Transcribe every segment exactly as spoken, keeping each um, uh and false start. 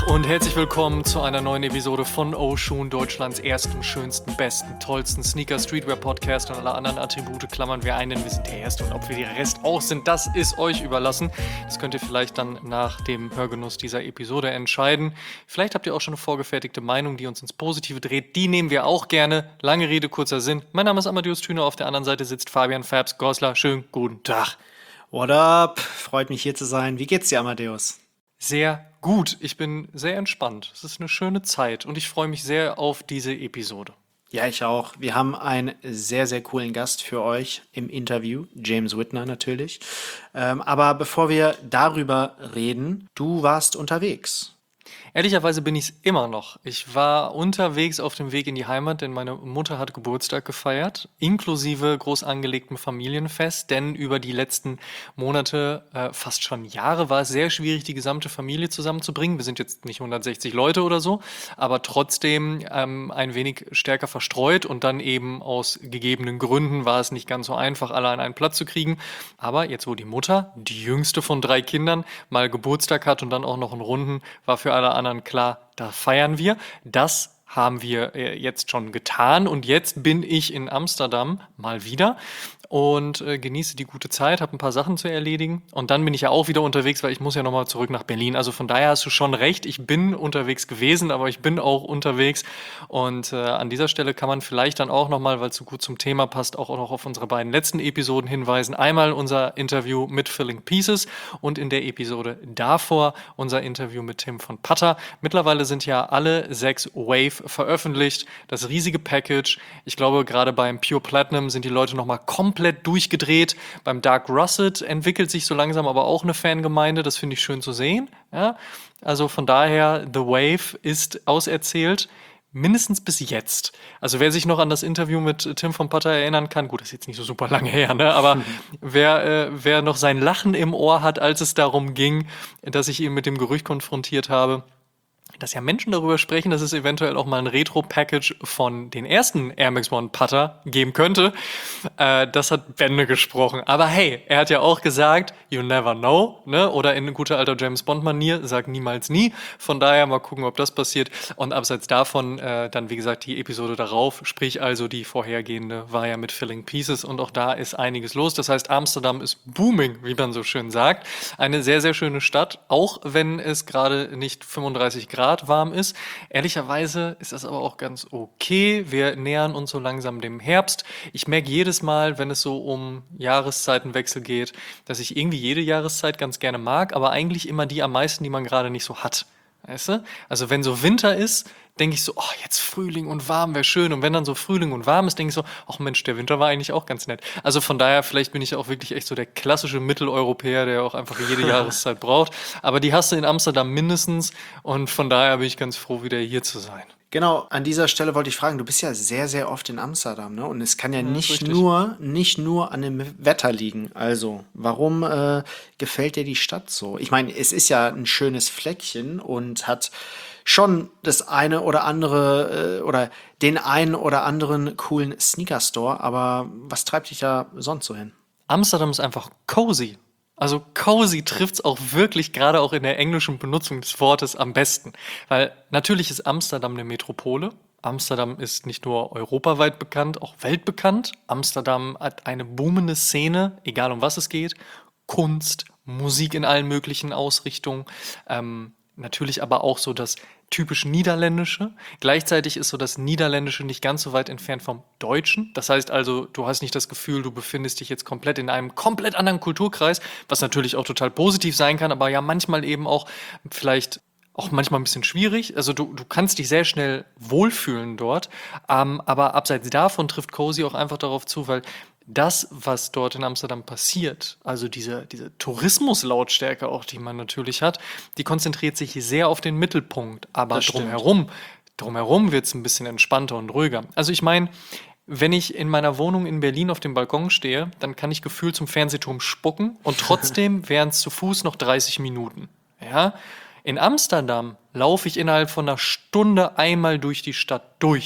Und herzlich willkommen zu einer neuen Episode von Oshun, Deutschlands ersten, schönsten, besten, tollsten Sneaker-Streetwear-Podcast, und alle anderen Attribute klammern wir ein, denn wir sind der Erste, und ob wir der Rest auch sind, das ist euch überlassen. Das könnt ihr vielleicht dann nach dem Hörgenuss dieser Episode entscheiden. Vielleicht habt ihr auch schon eine vorgefertigte Meinung, die uns ins Positive dreht. Die nehmen wir auch gerne. Lange Rede, kurzer Sinn. Mein Name ist Amadeus Thüner, auf der anderen Seite sitzt Fabian Fabs Goslar. Schönen guten Tag. What up? Freut mich hier zu sein. Wie geht's dir, Amadeus? Sehr gut. Ich bin sehr entspannt. Es ist eine schöne Zeit und ich freue mich sehr auf diese Episode. Ja, ich auch. Wir haben einen sehr, sehr coolen Gast für euch im Interview. James Whitner natürlich. Ähm, aber bevor wir darüber reden, du warst unterwegs. Ehrlicherweise bin ich es immer noch. Ich war unterwegs auf dem Weg in die Heimat, denn meine Mutter hat Geburtstag gefeiert, inklusive groß angelegtem Familienfest, denn über die letzten Monate, äh, fast schon Jahre, war es sehr schwierig, die gesamte Familie zusammenzubringen. Wir sind jetzt nicht hundertsechzig Leute oder so, aber trotzdem ähm, ein wenig stärker verstreut, und dann eben aus gegebenen Gründen war es nicht ganz so einfach, alle an einen Platz zu kriegen. Aber jetzt, wo die Mutter, die jüngste von drei Kindern, mal Geburtstag hat und dann auch noch einen Runden, war für alle anderen klar, da feiern wir. Das haben wir äh, jetzt schon getan, und jetzt bin ich in Amsterdam mal wieder und äh, genieße die gute Zeit, habe ein paar Sachen zu erledigen, und dann bin ich ja auch wieder unterwegs, weil ich muss ja nochmal zurück nach Berlin. Also von daher hast du schon recht, ich bin unterwegs gewesen, aber ich bin auch unterwegs, und äh, an dieser Stelle kann man vielleicht dann auch nochmal, weil es so gut zum Thema passt, auch noch auf unsere beiden letzten Episoden hinweisen. Einmal unser Interview mit Filling Pieces und in der Episode davor unser Interview mit Tim von Putter. Mittlerweile sind ja alle sechs Wave veröffentlicht, das riesige Package. Ich glaube, gerade beim Pure Platinum sind die Leute nochmal komplett komplett durchgedreht. Beim Dark Russet entwickelt sich so langsam aber auch eine Fangemeinde. Das finde ich schön zu sehen. Ja? Also von daher, The Wave ist auserzählt. Mindestens bis jetzt. Also wer sich noch an das Interview mit Tim von Putter erinnern kann, gut, das ist jetzt nicht so super lange her, ne? Aber wer, äh, wer noch sein Lachen im Ohr hat, als es darum ging, dass ich ihn mit dem Gerücht konfrontiert habe, dass ja Menschen darüber sprechen, dass es eventuell auch mal ein Retro-Package von den ersten Air Max One Putter geben könnte. Äh, das hat Bände gesprochen. Aber hey, er hat ja auch gesagt, you never know, ne? Oder in guter alter James Bond-Manier, sag niemals nie. Von daher mal gucken, ob das passiert. Und abseits davon, äh, dann wie gesagt, die Episode darauf, sprich also die vorhergehende, war ja mit Filling Pieces, und auch da ist einiges los. Das heißt, Amsterdam ist booming, wie man so schön sagt. Eine sehr, sehr schöne Stadt, auch wenn es gerade nicht fünfunddreißig Grad warm ist. Ehrlicherweise ist das aber auch ganz okay. Wir nähern uns so langsam dem Herbst. Ich merke jedes Mal, wenn es so um Jahreszeitenwechsel geht, dass ich irgendwie jede Jahreszeit ganz gerne mag, aber eigentlich immer die am meisten, die man gerade nicht so hat. Weißt du? Also wenn so Winter ist, denke ich so, oh, jetzt Frühling und warm wäre schön. Und wenn dann so Frühling und warm ist, denke ich so, ach Mensch, der Winter war eigentlich auch ganz nett. Also von daher, vielleicht bin ich auch wirklich echt so der klassische Mitteleuropäer, der auch einfach jede Jahreszeit braucht. Aber die hast du in Amsterdam mindestens, und von daher bin ich ganz froh, wieder hier zu sein. Genau, an dieser Stelle wollte ich fragen, du bist ja sehr, sehr oft in Amsterdam, ne? Und es kann ja, Ja, nicht richtig. nur, nicht nur an dem Wetter liegen. Also, warum äh, gefällt dir die Stadt so? Ich meine, es ist ja ein schönes Fleckchen und hat schon das eine oder andere äh, oder den einen oder anderen coolen Sneaker-Store, aber was treibt dich da sonst so hin? Amsterdam ist einfach cozy. Also cozy trifft's auch wirklich, gerade auch in der englischen Benutzung des Wortes, am besten. Weil natürlich ist Amsterdam eine Metropole. Amsterdam ist nicht nur europaweit bekannt, auch weltbekannt. Amsterdam hat eine boomende Szene, egal um was es geht. Kunst, Musik in allen möglichen Ausrichtungen. Ähm, natürlich aber auch so das typisch Niederländische. Gleichzeitig ist so das Niederländische nicht ganz so weit entfernt vom Deutschen. Das heißt also, du hast nicht das Gefühl, du befindest dich jetzt komplett in einem komplett anderen Kulturkreis, was natürlich auch total positiv sein kann, aber ja manchmal eben auch vielleicht auch manchmal ein bisschen schwierig. Also du, du kannst dich sehr schnell wohlfühlen dort, ähm, aber abseits davon trifft Cozy auch einfach darauf zu, weil das, was dort in Amsterdam passiert, also diese, diese Tourismuslautstärke auch, die man natürlich hat, die konzentriert sich sehr auf den Mittelpunkt. Aber Das stimmt. drumherum, drumherum wird es ein bisschen entspannter und ruhiger. Also ich meine, wenn ich in meiner Wohnung in Berlin auf dem Balkon stehe, dann kann ich gefühlt zum Fernsehturm spucken, und trotzdem wären es zu Fuß noch dreißig Minuten. Ja? In Amsterdam laufe ich innerhalb von einer Stunde einmal durch die Stadt durch.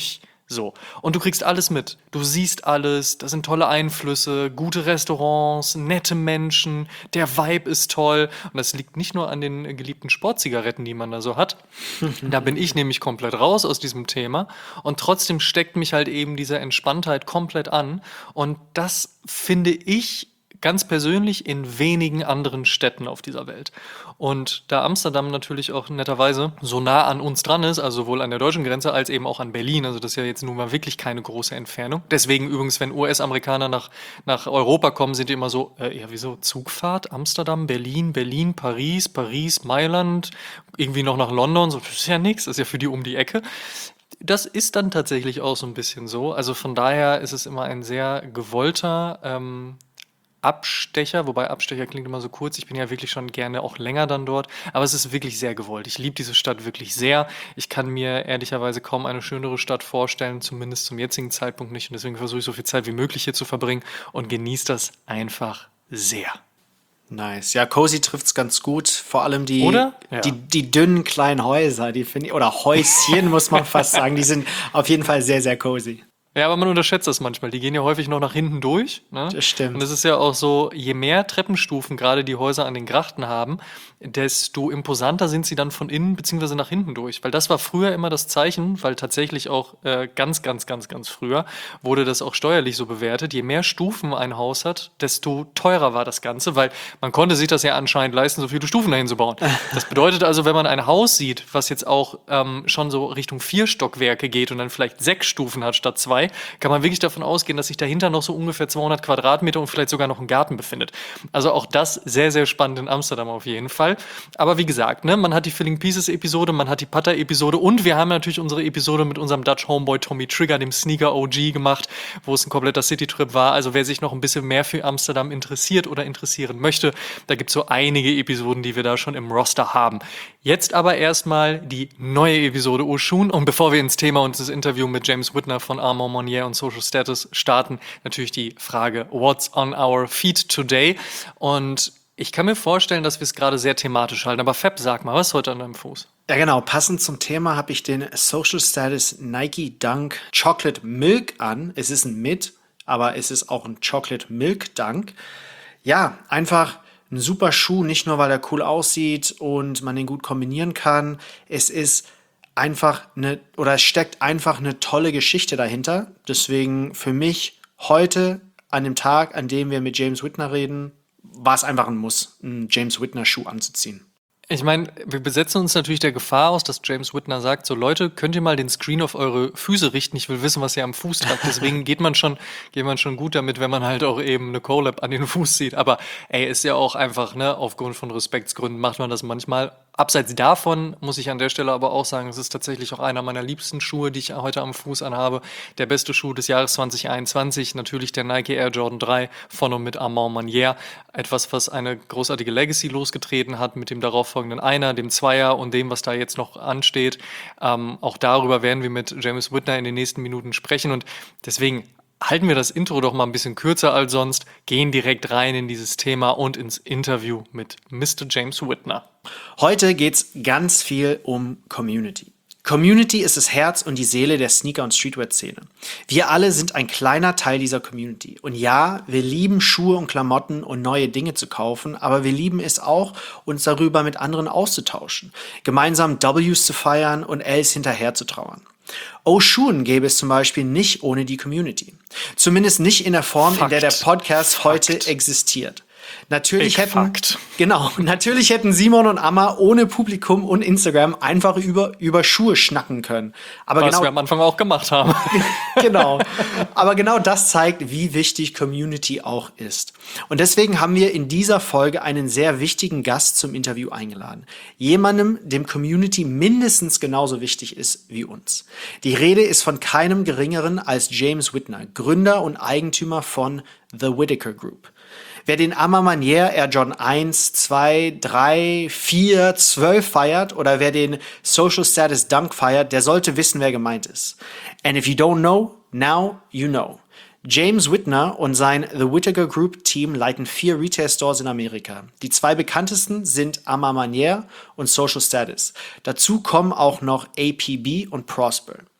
So. Und du kriegst alles mit. Du siehst alles, da sind tolle Einflüsse, gute Restaurants, nette Menschen, der Vibe ist toll. Und das liegt nicht nur an den geliebten Sportzigaretten, die man da so hat. Da bin ich nämlich komplett raus aus diesem Thema. Und trotzdem steckt mich halt eben diese Entspanntheit komplett an. Und das finde ich ganz persönlich in wenigen anderen Städten auf dieser Welt. Und da Amsterdam natürlich auch netterweise so nah an uns dran ist, also sowohl an der deutschen Grenze als eben auch an Berlin, also das ist ja jetzt nun mal wirklich keine große Entfernung. Deswegen übrigens, wenn U S-Amerikaner nach, nach Europa kommen, sind die immer so, äh, ja wieso, Zugfahrt, Amsterdam, Berlin, Berlin, Paris, Paris, Mailand, irgendwie noch nach London, so, das ist ja nichts, das ist ja für die um die Ecke. Das ist dann tatsächlich auch so ein bisschen so. Also von daher ist es immer ein sehr gewollter ähm, Abstecher, wobei Abstecher klingt immer so kurz. Ich bin ja wirklich schon gerne auch länger dann dort, aber es ist wirklich sehr gewollt. Ich liebe diese Stadt wirklich sehr. Ich kann mir ehrlicherweise kaum eine schönere Stadt vorstellen, zumindest zum jetzigen Zeitpunkt nicht. Und deswegen versuche ich so viel Zeit wie möglich hier zu verbringen und genieße das einfach sehr. Nice. Ja, cozy trifft's ganz gut. Vor allem die, Oder? Ja. die, die dünnen kleinen Häuser, die finde ich, oder Häuschen muss man fast sagen, die sind auf jeden Fall sehr, sehr cozy. Ja, aber man unterschätzt das manchmal. Die gehen ja häufig noch nach hinten durch. Ne? Das stimmt. Und es ist ja auch so, je mehr Treppenstufen gerade die Häuser an den Grachten haben, desto imposanter sind sie dann von innen beziehungsweise nach hinten durch. Weil das war früher immer das Zeichen, weil tatsächlich auch äh, ganz, ganz, ganz, ganz früher wurde das auch steuerlich so bewertet. Je mehr Stufen ein Haus hat, desto teurer war das Ganze, weil man konnte sich das ja anscheinend leisten, so viele Stufen dahin zu bauen. Das bedeutet also, wenn man ein Haus sieht, was jetzt auch ähm, schon so Richtung vier Stockwerke geht und dann vielleicht sechs Stufen hat statt zwei, kann man wirklich davon ausgehen, dass sich dahinter noch so ungefähr zweihundert Quadratmeter und vielleicht sogar noch ein Garten befindet. Also auch das sehr, sehr spannend in Amsterdam auf jeden Fall. Aber wie gesagt, ne, man hat die Filling Pieces Episode, man hat die Putter Episode und wir haben natürlich unsere Episode mit unserem Dutch Homeboy Tommy Trigger, dem Sneaker O G, gemacht, wo es ein kompletter Citytrip war. Also wer sich noch ein bisschen mehr für Amsterdam interessiert oder interessieren möchte, da gibt es so einige Episoden, die wir da schon im Roster haben. Jetzt aber erstmal die neue Episode Oshun. Und bevor wir ins Thema und das Interview mit James Whitner von Armand Monnier und Social Status starten, natürlich die Frage, what's on our feed today? Und ich kann mir vorstellen, dass wir es gerade sehr thematisch halten. Aber Fab, sag mal, was ist heute an deinem Fuß? Ja, genau. Passend zum Thema habe ich den Social Status Nike Dunk Chocolate Milk an. Es ist ein Mit, aber es ist auch ein Chocolate Milk Dunk. Ja, einfach ein super Schuh, nicht nur, weil er cool aussieht und man den gut kombinieren kann. Es ist einfach eine, oder es steckt einfach eine tolle Geschichte dahinter. Deswegen für mich heute, an dem Tag, an dem wir mit James Whitner reden, war es einfach ein Muss, einen James Whitner Schuh anzuziehen. Ich meine, wir besetzen uns natürlich der Gefahr aus, dass James Whitner sagt, so Leute, könnt ihr mal den Screen auf eure Füße richten? Ich will wissen, was ihr am Fuß tragt. Deswegen geht man schon, geht man schon gut damit, wenn man halt auch eben eine Collab an den Fuß sieht. Aber ey, ist ja auch einfach, ne, aufgrund von Respektsgründen macht man das manchmal. Abseits davon muss ich an der Stelle aber auch sagen, es ist tatsächlich auch einer meiner liebsten Schuhe, die ich heute am Fuß anhabe. Der beste Schuh des Jahres zwanzig einundzwanzig, natürlich der Nike Air Jordan drei von und mit Armand Monnier. Etwas, was eine großartige Legacy losgetreten hat mit dem darauffolgenden Einer, dem Zweier und dem, was da jetzt noch ansteht. Ähm, auch darüber werden wir mit James Whitner in den nächsten Minuten sprechen und deswegen halten wir das Intro doch mal ein bisschen kürzer als sonst, gehen direkt rein in dieses Thema und ins Interview mit Mister James Whitner. Heute geht's ganz viel um Community. Community ist das Herz und die Seele der Sneaker- und Streetwear-Szene. Wir alle sind ein kleiner Teil dieser Community. Und ja, wir lieben Schuhe und Klamotten und neue Dinge zu kaufen, aber wir lieben es auch, uns darüber mit anderen auszutauschen, gemeinsam Ws zu feiern und Ls hinterher zu trauern. Oshun gäbe es zum Beispiel nicht ohne die Community. Zumindest nicht in der Form, Fakt. in der der Podcast Fakt. heute existiert. Natürlich Big hätten, Fakt. genau, natürlich hätten Simon und Amma ohne Publikum und Instagram einfach über, über Schuhe schnacken können. Aber Was genau, wir am Anfang auch gemacht haben. genau. Aber genau das zeigt, wie wichtig Community auch ist. Und deswegen haben wir in dieser Folge einen sehr wichtigen Gast zum Interview eingeladen. Jemandem, dem Community mindestens genauso wichtig ist wie uns. Die Rede ist von keinem Geringeren als James Whitner, Gründer und Eigentümer von The Whittaker Group. Wer den Armand Monnier Air Jordan eins, zwei, drei, vier, zwölf feiert oder wer den Social Status Dunk feiert, der sollte wissen, wer gemeint ist. And if you don't know, now you know. James Whitner und sein The Whittaker Group Team leiten vier Retail-Stores in Amerika. Die zwei bekanntesten sind Armand Monnier und Social Status. Dazu kommen auch noch A P B und Prosper.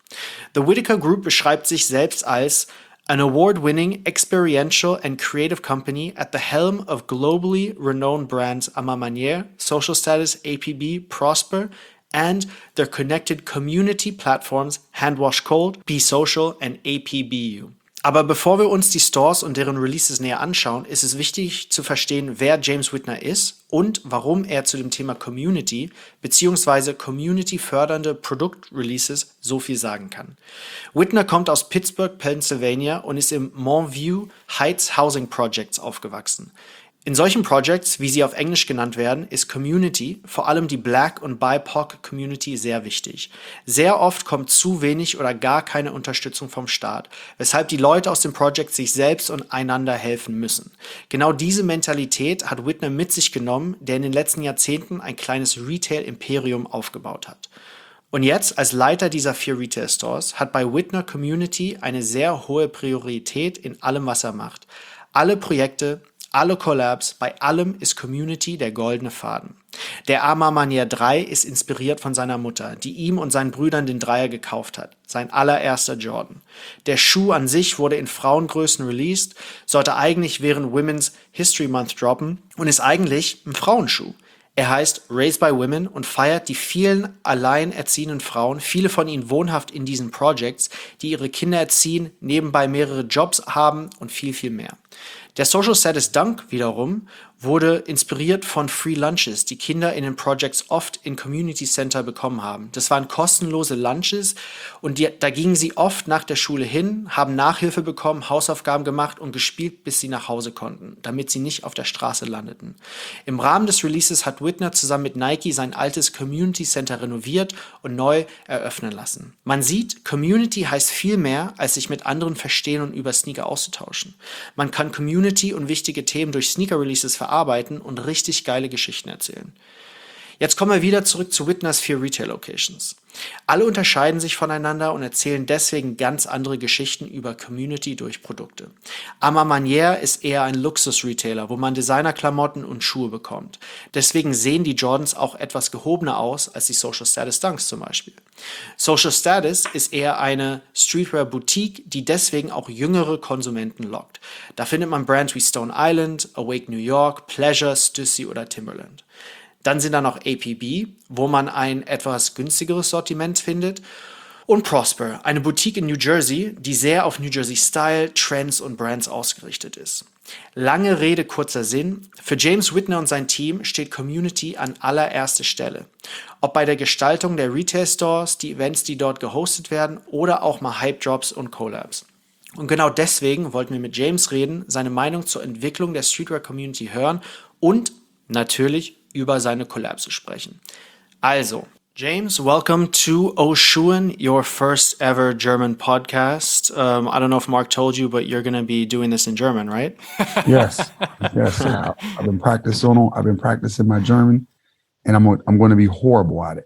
The Whittaker Group beschreibt sich selbst als an award-winning experiential and creative company at the helm of globally renowned brands A Ma Manière, Social Status, A P B, Prosper, and their connected community platforms Handwash Cold, Be Social, and A P B U. Aber bevor wir uns die Stores und deren Releases näher anschauen, ist es wichtig zu verstehen, wer James Whitner ist und warum er zu dem Thema Community bzw. Community-fördernde Produktreleases so viel sagen kann. Whitner kommt aus Pittsburgh, Pennsylvania und ist im Montview Heights Housing Projects aufgewachsen. In solchen Projects, wie sie auf Englisch genannt werden, ist Community, vor allem die Black- und B I P O C-Community, sehr wichtig. Sehr oft kommt zu wenig oder gar keine Unterstützung vom Staat, weshalb die Leute aus den Projects sich selbst und einander helfen müssen. Genau diese Mentalität hat Whitner mit sich genommen, der in den letzten Jahrzehnten ein kleines Retail-Imperium aufgebaut hat. Und jetzt, als Leiter dieser vier Retail-Stores, hat bei Whitner Community eine sehr hohe Priorität in allem, was er macht. Alle Projekte, alle Collabs, bei allem ist Community der goldene Faden. Der A Ma Manière drei ist inspiriert von seiner Mutter, die ihm und seinen Brüdern den Dreier gekauft hat. Sein allererster Jordan. Der Schuh an sich wurde in Frauengrößen released, sollte eigentlich während Women's History Month droppen und ist eigentlich ein Frauenschuh. Er heißt Raised by Women und feiert die vielen alleinerziehenden Frauen, viele von ihnen wohnhaft in diesen Projects, die ihre Kinder erziehen, nebenbei mehrere Jobs haben und viel, viel mehr. Der Social Status Dunk wiederum wurde inspiriert von Free Lunches, die Kinder in den Projects oft in Community Center bekommen haben. Das waren kostenlose Lunches und die, da gingen sie oft nach der Schule hin, haben Nachhilfe bekommen, Hausaufgaben gemacht und gespielt, bis sie nach Hause konnten, damit sie nicht auf der Straße landeten. Im Rahmen des Releases hat Whitner zusammen mit Nike sein altes Community Center renoviert und neu eröffnen lassen. Man sieht, Community heißt viel mehr, als sich mit anderen verstehen und über Sneaker auszutauschen. Man kann Community und wichtige Themen durch Sneaker-Releases verarbeiten und richtig geile Geschichten erzählen. Jetzt kommen wir wieder zurück zu Whitners vier Retail-Locations. Alle unterscheiden sich voneinander und erzählen deswegen ganz andere Geschichten über Community durch Produkte. A Ma Manière ist eher ein Luxus-Retailer, wo man Designerklamotten und Schuhe bekommt. Deswegen sehen die Jordans auch etwas gehobener aus als die Social Status Dunks zum Beispiel. Social Status ist eher eine Streetwear-Boutique, die deswegen auch jüngere Konsumenten lockt. Da findet man Brands wie Stone Island, Awake New York, Pleasure, Stussy oder Timberland. Dann sind da noch A P B, wo man ein etwas günstigeres Sortiment findet. Und Prosper, eine Boutique in New Jersey, die sehr auf New Jersey Style, Trends und Brands ausgerichtet ist. Lange Rede, kurzer Sinn. Für James Whitner und sein Team steht Community an allererster Stelle. Ob bei der Gestaltung der Retail-Stores, die Events, die dort gehostet werden oder auch mal Hype-Drops und Collabs. Und genau deswegen wollten wir mit James reden, seine Meinung zur Entwicklung der Streetwear-Community hören und natürlich über seine Collabs zu sprechen. Also, James, welcome to Oshun, your first ever German podcast. Um, I don't know if Mark told you, but you're going to be doing this in German, right? Yes, yes. I- I've been practicing. I've been practicing my German, and I'm I'm going to be horrible at it.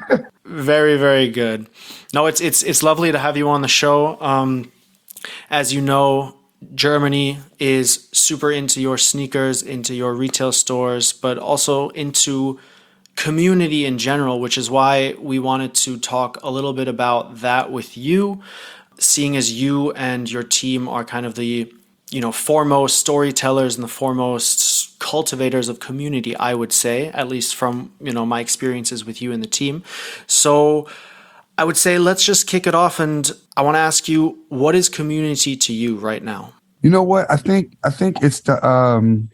Very, very good. No, it's it's it's lovely to have you on the show. Um, as you know, Germany is super into your sneakers, into your retail stores, but also into community in general, which is why we wanted to talk a little bit about that with you, seeing as you and your team are kind of the, you know, foremost storytellers and the foremost cultivators of community, I would say, at least from, you know, my experiences with you and the team. So I would say let's just kick it off, and I want to ask you, what is community to you right now? You know what? I think I think it's the um.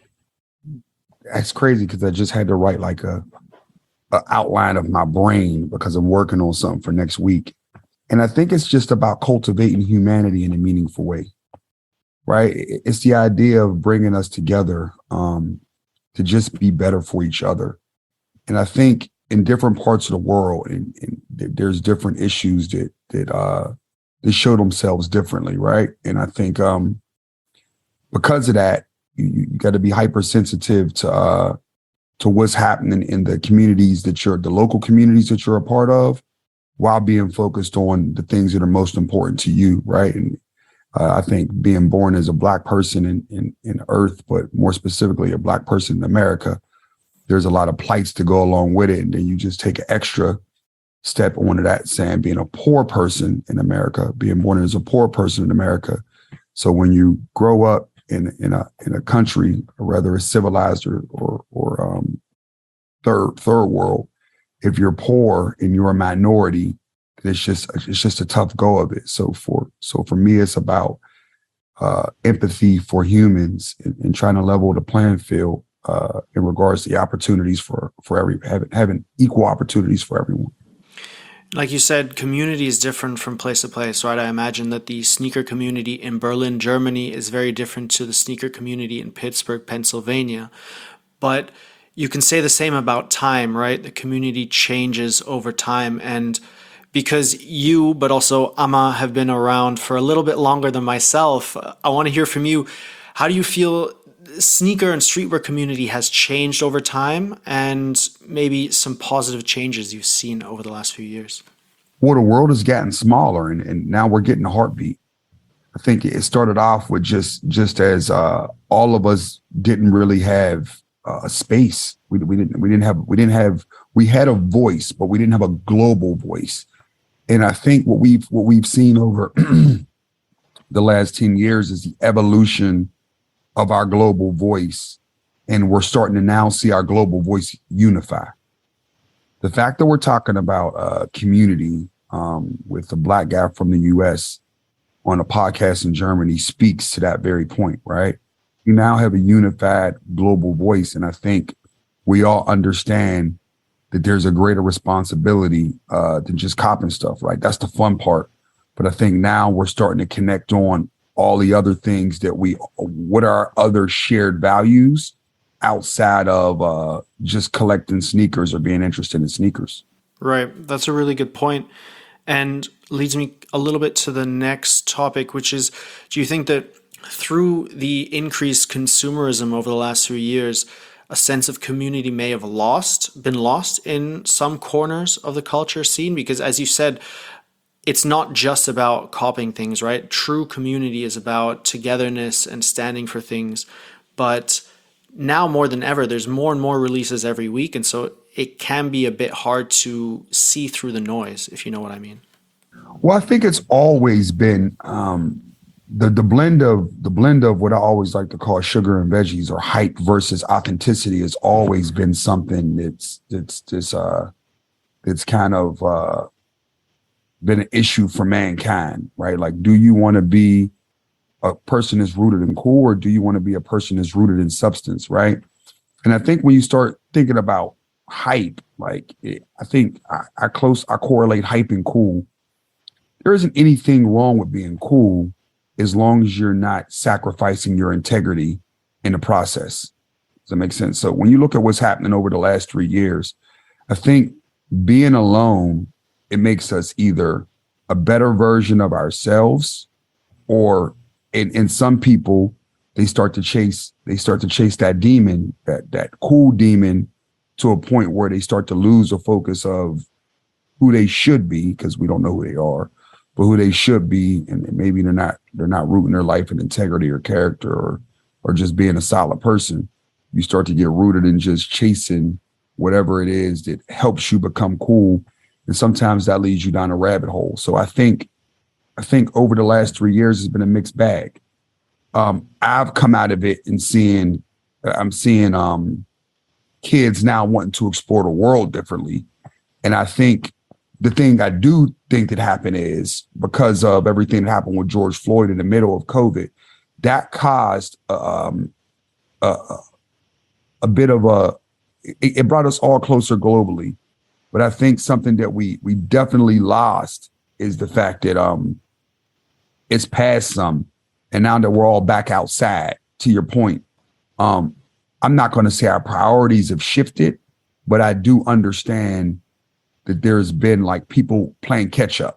It's crazy because I just had to write like a, a outline of my brain because I'm working on something for next week, and I think it's just about cultivating humanity in a meaningful way, right? It- It's the idea of bringing us together um, to just be better for each other, and I think in different parts of the world, and, and th- there's different issues that that uh, that show themselves differently, right? And I think um, because of that, you, you got to be hypersensitive to uh, to what's happening in the communities that you're, the local communities that you're a part of, while being focused on the things that are most important to you, right? And uh, I think being born as a Black person in, in in Earth, but more specifically a Black person in America, there's a lot of plights to go along with it, and then you just take an extra step onto that, saying being a poor person in America, being born as a poor person in America. So when you grow up in in a in a country, whether it's civilized or or, or um, third third world, if you're poor and you're a minority, it's just it's just a tough go of it. So for so for me, it's about uh, empathy for humans and, and trying to level the playing field uh, in regards to the opportunities for for every having, having equal opportunities for everyone. Like you said, community is different from place to place, right? I imagine that the sneaker community in Berlin, Germany is very different to the sneaker community in Pittsburgh, Pennsylvania. But you can say the same about time, right? The community changes over time. And because you, but also Amma, have been around for a little bit longer than myself, I want to hear from you. How do you feel sneaker and streetwear community has changed over time, and maybe some positive changes you've seen over the last few years? Well, the world has gotten smaller, and, and now we're getting a heartbeat. I think it started off with just just as uh, all of us didn't really have uh, a space. We, we didn't we didn't have we didn't have we had a voice, but we didn't have a global voice. And I think what we've what we've seen over the last ten years is the evolution of our global voice, and we're starting to now see our global voice unify. The fact that we're talking about uh, community um, with the Black guy from the U S on a podcast in Germany speaks to that very point, right? You now have a unified global voice, and I think we all understand that there's a greater responsibility uh, than just copping stuff, right? That's the fun part. But I think now we're starting to connect on all the other things that we, what are other shared values outside of uh, just collecting sneakers or being interested in sneakers. Right. That's a really good point. And leads me a little bit to the next topic, which is, do you think that through the increased consumerism over the last few years, a sense of community may have lost, been lost in some corners of the culture scene? Because as you said, it's not just about copying things, right? True community is about togetherness and standing for things. But now more than ever, there's more and more releases every week. And so it can be a bit hard to see through the noise, if you know what I mean. Well, I think it's always been um, the the blend of the blend of what I always like to call sugar and veggies, or hype versus authenticity, has always been something that's that's this uh that's kind of uh been an issue for mankind, right? Like, do you want to be a person that's rooted in cool, or do you want to be a person that's rooted in substance, right? And I think when you start thinking about hype, like it, I think I, I close, I correlate hype and cool. There isn't anything wrong with being cool as long as you're not sacrificing your integrity in the process. Does that make sense? So when you look at what's happening over the last three years, I think being alone, it makes us either a better version of ourselves, or in, in some people, they start to chase, they start to chase that demon, that that cool demon, to a point where they start to lose the focus of who they should be, because we don't know who they are, but who they should be. And maybe they're not, they're not rooting their life in integrity or character, or or just being a solid person. You start to get rooted in just chasing whatever it is that helps you become cool. And sometimes that leads you down a rabbit hole. So I think, I think over the last three years, it's been a mixed bag. Um, I've come out of it and seeing, I'm seeing um, kids now wanting to explore the world differently. And I think the thing I do think that happened is because of everything that happened with George Floyd in the middle of COVID, that caused um, a, a bit of a, it, it brought us all closer globally. But I think something that we we definitely lost is the fact that um it's past some, and now that we're all back outside, to your point, um, I'm not going to say our priorities have shifted, but I do understand that there's been like people playing catch up.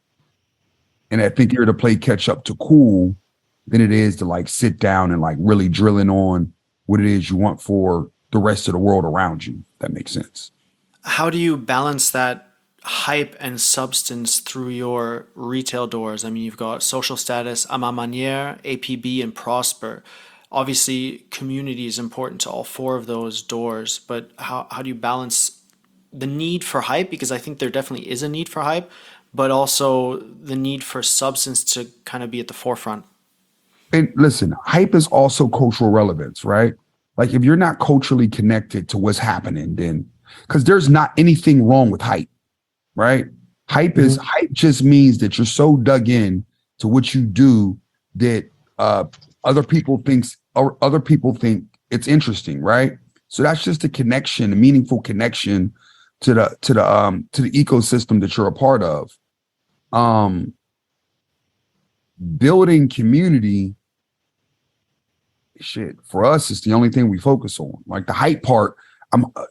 And I think you're to play catch up to cool than it is to like sit down and like really drilling on what it is you want for the rest of the world around you. If that makes sense. How do you balance that hype and substance through your retail doors? I mean, you've got Social Status, A Ma Manière, A P B, and Prosper. Obviously, community is important to all four of those doors, but how, how do you balance the need for hype, because I think there definitely is a need for hype, but also the need for substance to kind of be at the forefront. And listen, hype is also cultural relevance, right? Like if you're not culturally connected to what's happening, then because there's not anything wrong with hype, right? Hype is Mhm. hype just means that you're so dug in to what you do that uh other people thinks or other people think it's interesting, right? So that's just a connection, a meaningful connection to the to the um to the ecosystem that you're a part of. Um Building community shit for us is the only thing we focus on. Like the hype part, I'm uh,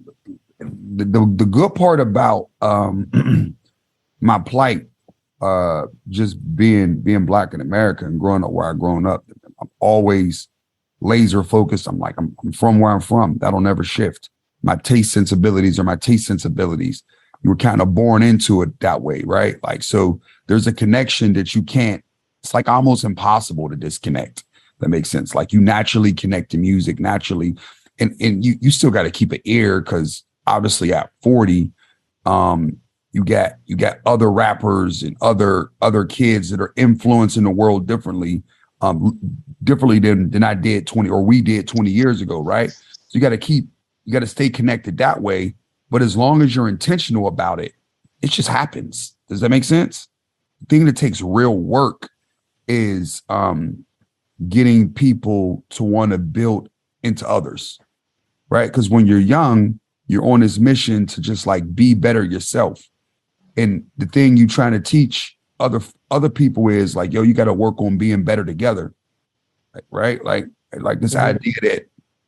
the, the the good part about um my plight, uh just being being black in America and growing up where I grown up, I'm always laser focused. I'm like I'm, I'm from where I'm from. That'll never shift. My taste sensibilities are my taste sensibilities. You were kind of born into it that way, right? Like so there's a connection that you can't, it's like almost impossible to disconnect. That makes sense. Like you naturally connect to music naturally, and and you you still got to keep an ear because obviously at forty, um, you got you got other rappers and other other kids that are influencing the world differently, um, differently than than I did twenty or we did twenty years ago, right? So you got to keep you got to stay connected that way. But as long as you're intentional about it, it just happens. Does that make sense? The thing that takes real work is um getting people to want to build into others, right? Because when you're young, you're on this mission to just like be better yourself. And the thing you trying to teach other other people is like, yo, you got to work on being better together, right? Like, like this Mhm. idea that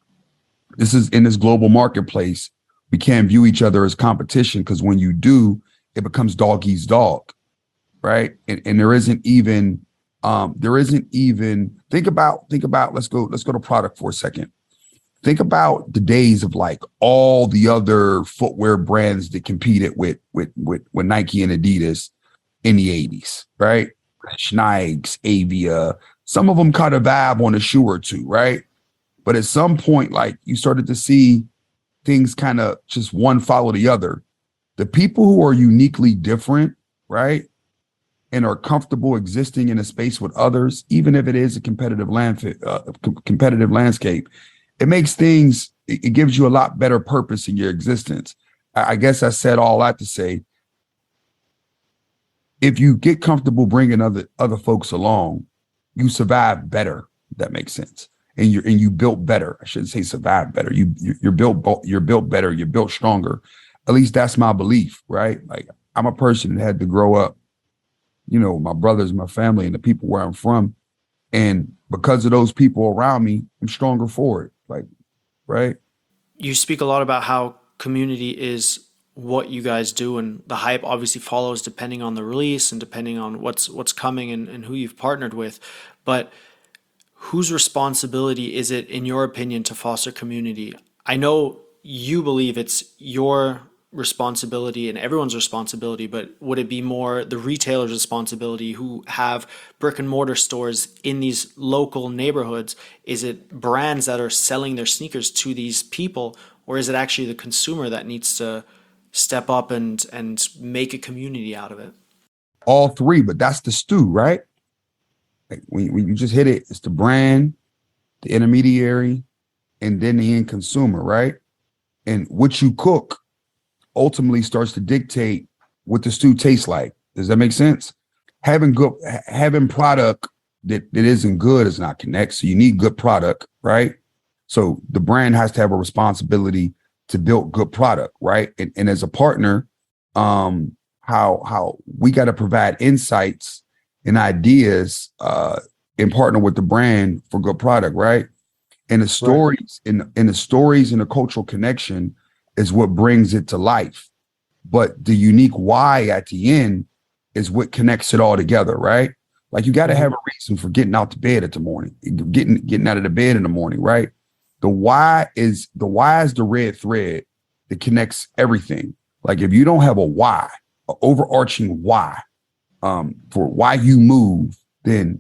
this is in this global marketplace, we can't view each other as competition because when you do, it becomes dog eats dog, right? And, and there isn't even um, there isn't even think about think about let's go let's go to product for a second. Think about the days of like all the other footwear brands that competed with with with, with Nike and Adidas in the eighties, right? Schneig's, Avia, some of them caught a vibe on a shoe or two, right? But at some point, like you started to see things kind of just one follow the other. The people who are uniquely different, right? And are comfortable existing in a space with others, even if it is a competitive land, uh, com- competitive landscape, it makes things, it, it gives you a lot better purpose in your existence. I, I guess I said all that to say, if you get comfortable bringing other other folks along, you survive better. If that makes sense. And you and you built better. I shouldn't say survive better. You you- you're built you're built better. You're built stronger. At least that's my belief, right? Like I'm a person that had to grow up, you know, my brothers, my family, and the people where I'm from. And because of those people around me, I'm stronger for it. Like, right? You speak a lot about how community is what you guys do, and the hype obviously follows depending on the release and depending on what's what's coming and, and who you've partnered with. But whose responsibility is it, in your opinion, to foster community? I know you believe it's your responsibility and everyone's responsibility, but would it be more the retailer's responsibility who have brick and mortar stores in these local neighborhoods? Is it brands that are selling their sneakers to these people, or is it actually the consumer that needs to step up and and make a community out of it? All three, but that's the stew, right? Like when, when you just hit it, it's the brand, the intermediary, and then the end consumer, right? And what you cook ultimately starts to dictate what the stew tastes like. Does that make sense? Having good having product that, that isn't good is not connect. So you need good product, right? So the brand has to have a responsibility to build good product, right? And, and as a partner, um, how how we got to provide insights and ideas uh and partner with the brand for good product, right? And the Right. stories in in the stories and the cultural connection is what brings it to life. But the unique why at the end is what connects it all together, right? Like you got to Mhm. have a reason for getting out to bed at the morning, getting getting out of the bed in the morning, right? The why is the why is the red thread that connects everything. Like if you don't have a why, an overarching why, um, for why you move, then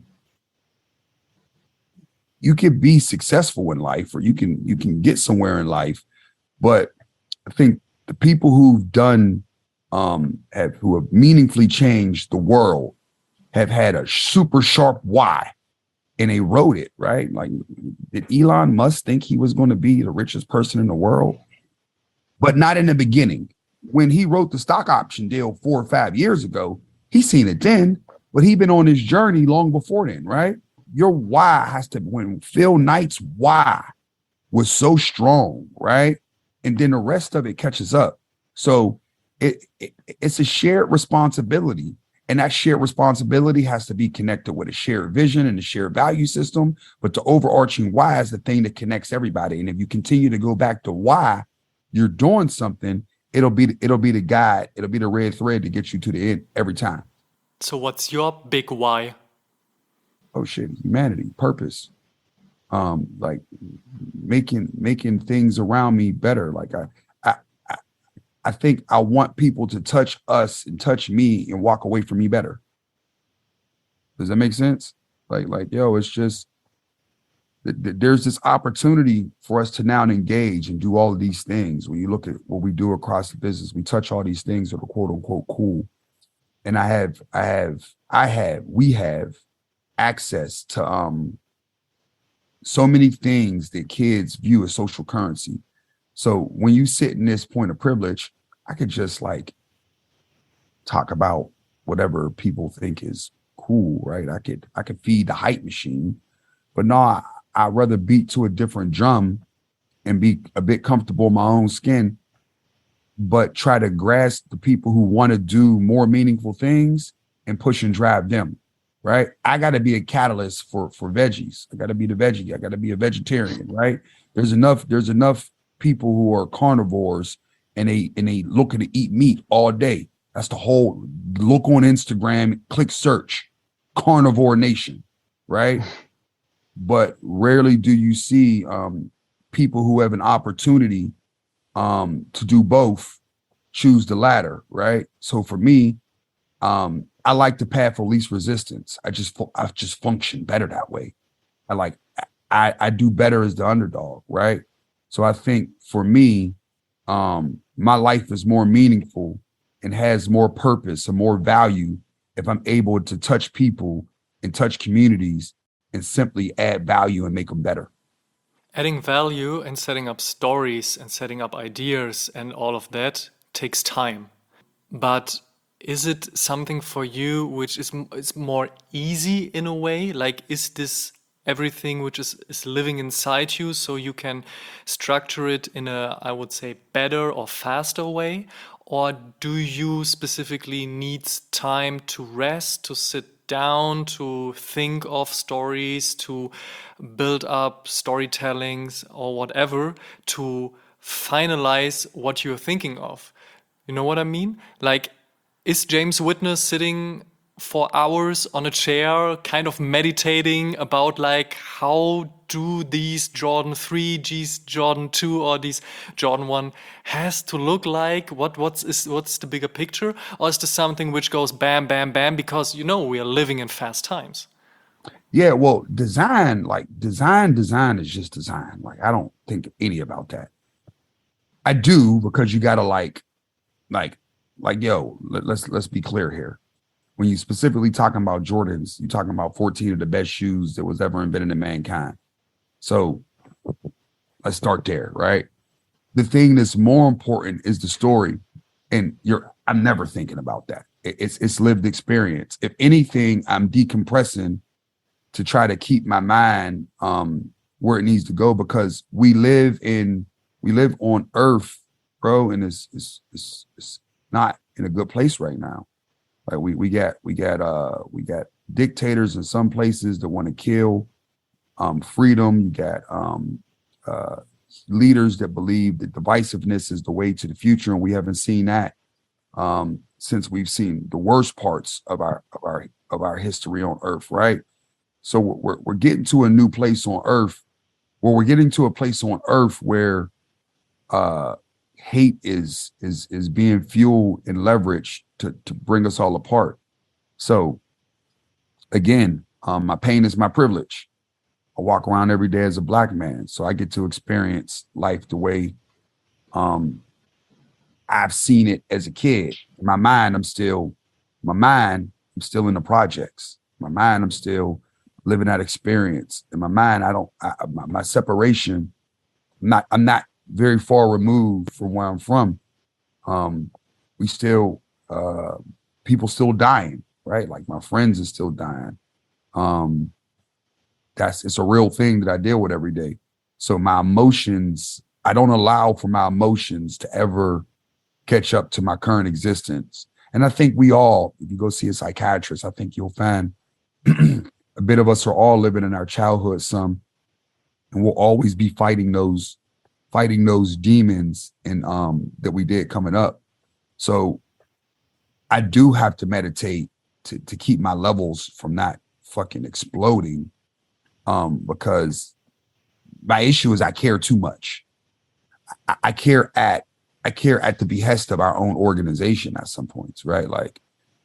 you can be successful in life or you can you can get somewhere in life. But I think the people who've done um have who have meaningfully changed the world have had a super sharp why, and they wrote it, right? Like, did Elon Musk think he was going to be the richest person in the world? But not in the beginning. When he wrote the stock option deal four or five years ago, he seen it then, but he been on his journey long before then, right? Your why has to, when Phil Knight's why was so strong, right? And then the rest of it catches up. So it, it it's a shared responsibility. And that shared responsibility has to be connected with a shared vision and a shared value system. But the overarching why is the thing that connects everybody. And if you continue to go back to why you're doing something, it'll be it'll be the guide, it'll be the red thread to get you to the end every time. So what's your big why? Oh shit, humanity, purpose. Um, like making making things around me better. Like I I I, I think I want people to touch us and touch me and walk away from me better. Does that make sense? Like, like, yo, it's just th- th- there's this opportunity for us to now engage and do all of these things. When you look at what we do across the business, we touch all these things that are quote unquote cool. And I have, I have, I have, we have access to um so many things that kids view as social currency. So when you sit in this point of privilege, I could just like talk about whatever people think is cool, right? I could I could feed the hype machine, but no, I, I'd rather beat to a different drum and be a bit comfortable in my own skin, but try to grasp the people who want to do more meaningful things and push and drive them, right? I got to be a catalyst for for veggies. I got to be the veggie. I got to be a vegetarian, right? There's enough. There's enough people who are carnivores and they and they looking to eat meat all day. That's the whole look on Instagram, click search, carnivore nation, right? But rarely do you see um, people who have an opportunity um, to do both choose the latter, right? So for me, um, I like the path of least resistance. I just I just function better that way. I like I I do better as the underdog, right? So I think for me, um, my life is more meaningful and has more purpose and more value if I'm able to touch people and touch communities and simply add value and make them better. Adding value and setting up stories and setting up ideas and all of that takes time. But is it something for you which is m- is more easy in a way? Like, is this everything which is, is living inside you so you can structure it in a, I would say, better or faster way? Or do you specifically need time to rest, to sit down, to think of stories, to build up storytellings or whatever to finalize what you're thinking of? You know what I mean? Like, is James Witness sitting for hours on a chair, kind of meditating about like how do these Jordan three, G's Jordan two, or these Jordan one has to look like? What what's is what's the bigger picture? Or is this something which goes bam, bam, bam? Because you know we are living in fast times. Yeah, well, design, like design, design is just design. Like I don't think any about that. I do because you gotta like, like, like, yo, let, let's let's be clear here. When you specifically talking about Jordans, you're talking about fourteen of the best shoes that was ever invented in mankind. So let's start there, right? The thing that's more important is the story. And you're I'm never thinking about that. It- It's it's lived experience. If anything, I'm decompressing to try to keep my mind um where it needs to go because we live in we live on earth, bro, and it's it's it's, it's not in a good place right now. Like we we got we got uh we got dictators in some places that want to kill um freedom. You got um uh leaders that believe that divisiveness is the way to the future, and we haven't seen that um since we've seen the worst parts of our of our of our history on earth, right? So we're we're we're getting to a new place on earth where we're getting to a place on earth where uh hate is is is being fueled and leveraged to to bring us all apart. So again, um, my pain is my privilege. I walk around every day as a black man, so I get to experience life the way um I've seen it as a kid. In my mind, I'm still, my mind, I'm still in the projects. In my mind, I'm still living that experience. In my mind, I don't, I, my, my separation, I'm not, I'm not very far removed from where I'm from. Um, we still, uh, people still dying, right? Like my friends are still dying. Um, that's, it's a real thing that I deal with every day. So my emotions, I don't allow for my emotions to ever catch up to my current existence. And I think we all, if you go see a psychiatrist, I think you'll find a bit of us are all living in our childhood some, and we'll always be fighting those, fighting those demons and um that we did coming up. So I do have to meditate to to keep my levels from not fucking exploding. Um, because my issue is I care too much. I, I care at I care at the behest of our own organization at some points, right? Like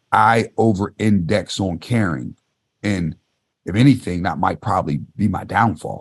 I over index on caring. And if anything, that might probably be my downfall.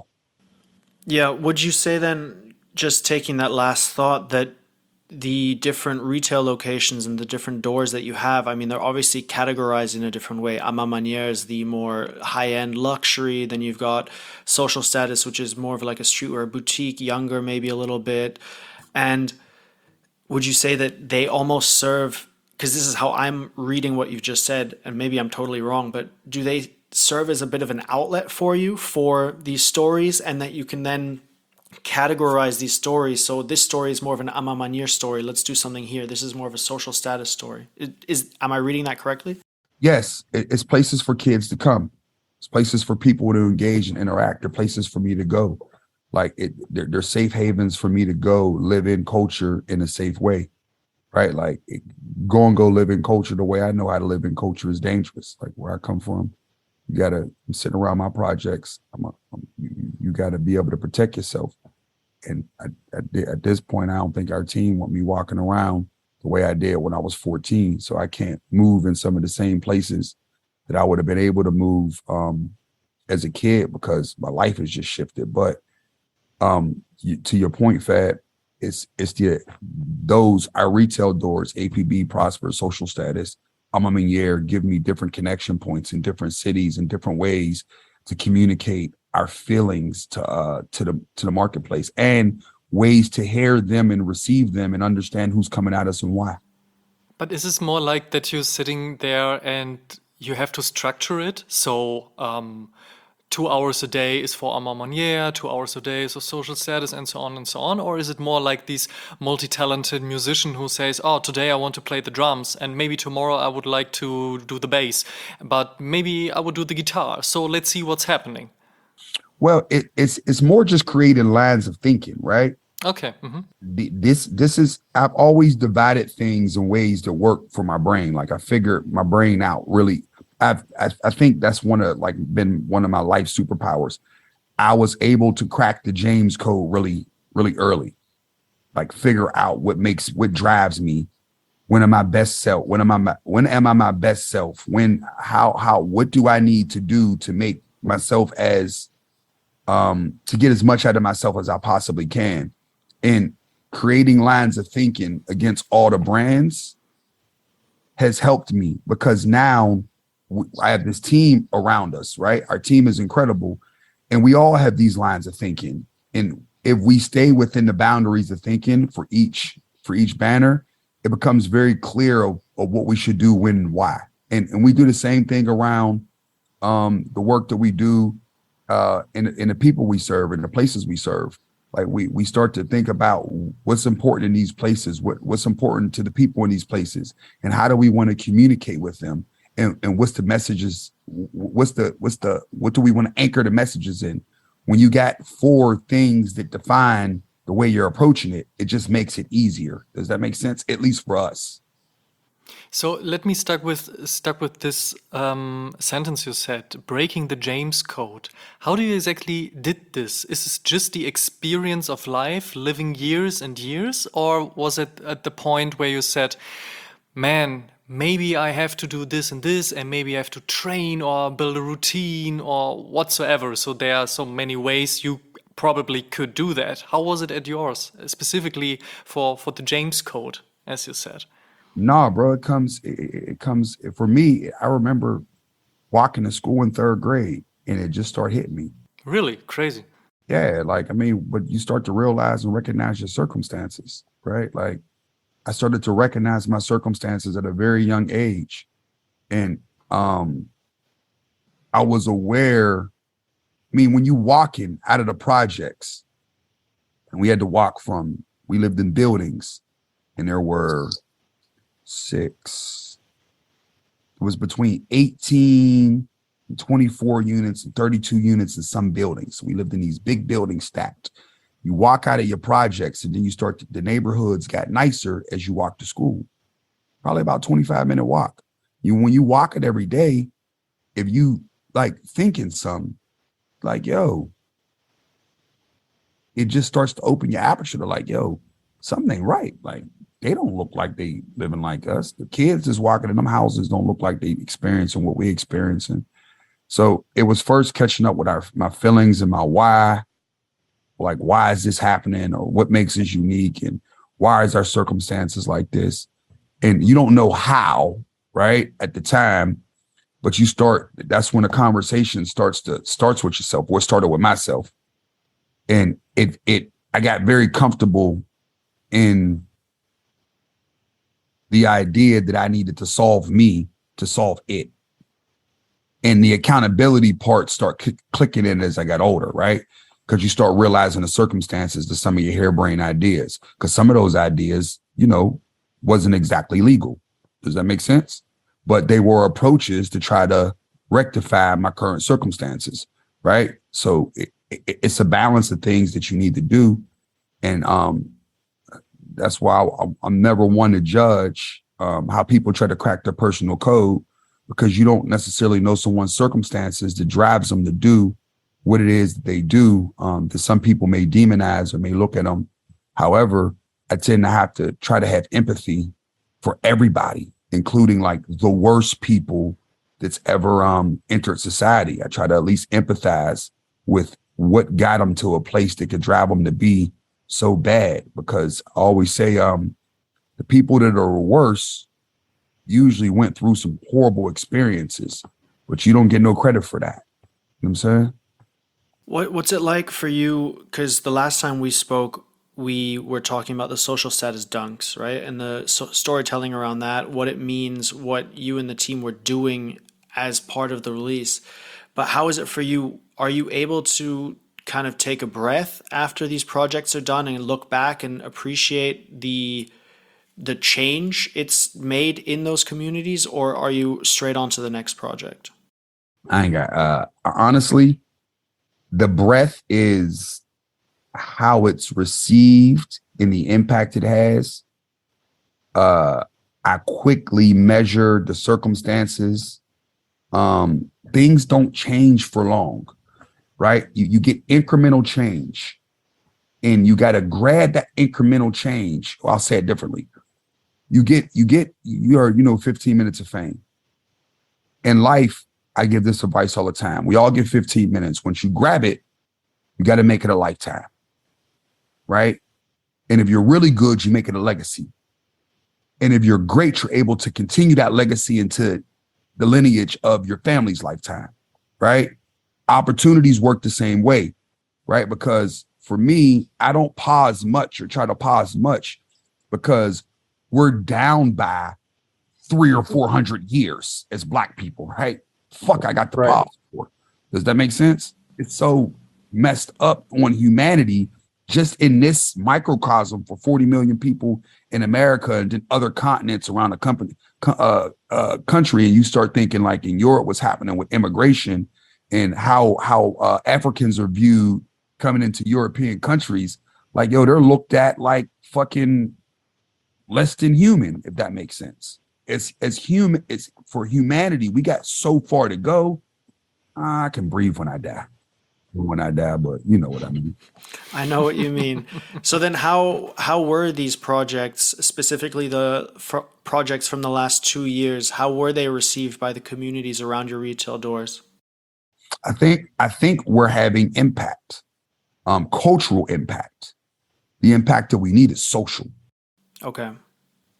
Yeah, would you say then, just taking that last thought, that the different retail locations and the different doors that you have, I mean, they're obviously categorized in a different way. A Ma Manière is the more high-end luxury. Then you've got Social Status, which is more of like a streetwear boutique, younger maybe a little bit. And would you say that they almost serve, because this is how I'm reading what you've just said, and maybe I'm totally wrong, but do they serve as a bit of an outlet for you for these stories, and that you can then categorize these stories? So this story is more of an A Ma Manière story. Let's do something here. This is more of a Social Status story. It- Is am I reading that correctly? Yes, it, it's places for kids to come. It's places for people to engage and interact. They're places for me to go. Like it, they're, they're safe havens for me to go live in culture in a safe way, right? Like it, go and go live in culture the way I know how to live in culture is dangerous. Like where I come from, you gotta I'm sitting around my projects. I'm, a, I'm you, you got to be able to protect yourself. And I, I, at this point, I don't think our team want me walking around the way I did when I was fourteen. So I can't move in some of the same places that I would have been able to move um, as a kid because my life has just shifted. But um, you, to your point, Fab, it's it's the those our retail doors, A P B, Prosper, Social Status, A Ma Manière, give me different connection points in different cities and different ways to communicate our feelings to uh to the to the marketplace, and ways to hear them and receive them and understand who's coming at us and why. But is this more like that you're sitting there and you have to structure it? So, um, two hours a day is for A Ma Manière, two hours a day is for Social Status, and so on and so on? Or is it more like this multi-talented musician who says, oh, today I want to play the drums, and maybe tomorrow I would like to do the bass, but maybe I would do the guitar. So let's see what's happening. Well, it, it's it's more just creating lines of thinking, right? Okay. hmm The, this this is I've always divided things in ways that work for my brain. Like I figured my brain out really. I've I, I think that's one of like been one of my life superpowers. I was able to crack the James code really really early, like figure out what makes what drives me. When am I best self? When am I my, when am I my best self? When how how what do I need to do to make myself as um to get as much out of myself as I possibly can? And creating lines of thinking against all the brands has helped me because now w- I have this team around us, right? Our team is incredible, and we all have these lines of thinking. And if we stay within the boundaries of thinking for each for each banner, it becomes very clear of, of what we should do, when, and why. And and we do the same thing around um, the work that we do uh, in in the people we serve and the places we serve. Like we we start to think about what's important in these places, what what's important to the people in these places, and how do we want to communicate with them, and and what's the messages, what's the what's the what do we want to anchor the messages in? When you got four things that define the way you're approaching it, it just makes it easier. Does that make sense? At least for us. So let me stuck with stuck with this um, sentence you said, breaking the James Code. How do you exactly did this? Is this just the experience of life, living years and years, or was it at the point where you said, "Man, maybe I have to do this and this, and maybe I have to train or build a routine or whatsoever." So there are so many ways you probably could do that. How was it at yours, specifically for for the James Code? as you said. Nah, bro, it comes, it, it it comes for me. I remember walking to school in third grade and it just started hitting me. Really crazy. Yeah, like, I mean, but you start to realize and recognize your circumstances, right? Like, I started to recognize my circumstances at a very young age. And um, I was aware. I mean, when you walking out of the projects, and we had to walk from, we lived in buildings, and there were six, it was between eighteen and twenty-four units and thirty-two units in some buildings. We lived in these big buildings stacked. You walk out of your projects and then you start, to, the neighborhoods got nicer as you walk to school. Probably about twenty-five minute walk. You, when you walk it every day, if you like thinking something, like, yo, it just starts to open your aperture to like, yo, something ain't right. Like, they don't look like they living like us. The kids that's walking in them houses don't look like they experiencing what we experiencing. So it was first catching up with our my feelings and my why. Like, why is this happening, or what makes us unique, and why is our circumstances like this? And you don't know how, right, at the time, but you start, that's when the conversation starts to starts with yourself. What started with myself. And it it I got very comfortable in the idea that I needed to solve me to solve it. And the accountability part start cl- clicking in as I got older, right? Because you start realizing the circumstances to some of your harebrained ideas. Because some of those ideas, you know, wasn't exactly legal. Does that make sense? But they were approaches to try to rectify my current circumstances, right? So it, it, it's a balance of things that you need to do. And um, that's why I, I'm never one to judge um, how people try to crack their personal code, because you don't necessarily know someone's circumstances that drives them to do what it is that they do, um, that some people may demonize or may look at them. However, I tend to have to try to have empathy for everybody, including like the worst people that's ever um, entered society. I try to at least empathize with what got them to a place that could drive them to be so bad, because I always say um, the people that are worse usually went through some horrible experiences, but you don't get no credit for that. You know what I'm saying? What what's it like for you? Because the last time we spoke, we were talking about the social status dunks, right? And the so- storytelling around that, what it means, what you and the team were doing as part of the release. But how is it for you? Are you able to kind of take a breath after these projects are done and look back and appreciate the the change it's made in those communities, or are you straight on to the next project? I ain't got, uh, honestly, the breath is how it's received and the impact it has. Uh, I quickly measure the circumstances. Um, things don't change for long, right? You, you get incremental change, and you got to grab that incremental change. Well, I'll say it differently. You get, you get, you are, you know, fifteen minutes of fame. In life, I give this advice all the time. We all get fifteen minutes. Once you grab it, you got to make it a lifetime, right? And if you're really good, you make it a legacy. And if you're great, you're able to continue that legacy into the lineage of your family's lifetime, right? Opportunities work the same way, right? Because for me, I don't pause much or try to pause much, because we're down by three or four hundred years as Black people, right? Fuck, I got the Right. pause for. Does that make sense? It's so messed up on humanity just in this microcosm for forty million people in America and then other continents around the company, uh, uh, country. And you start thinking like in Europe, what's happening with immigration and how how uh, Africans are viewed coming into European countries. Like, yo, they're looked at like fucking less than human, if that makes sense. It's as human, it's for humanity. We got so far to go. I can breathe when I die. When I die, but you know what I mean. I know what you mean. So then how how were these projects, specifically the fr- projects from the last two years, how were they received by the communities around your retail doors? I think I think we're having impact, um, cultural impact. The impact that we need is social. Okay.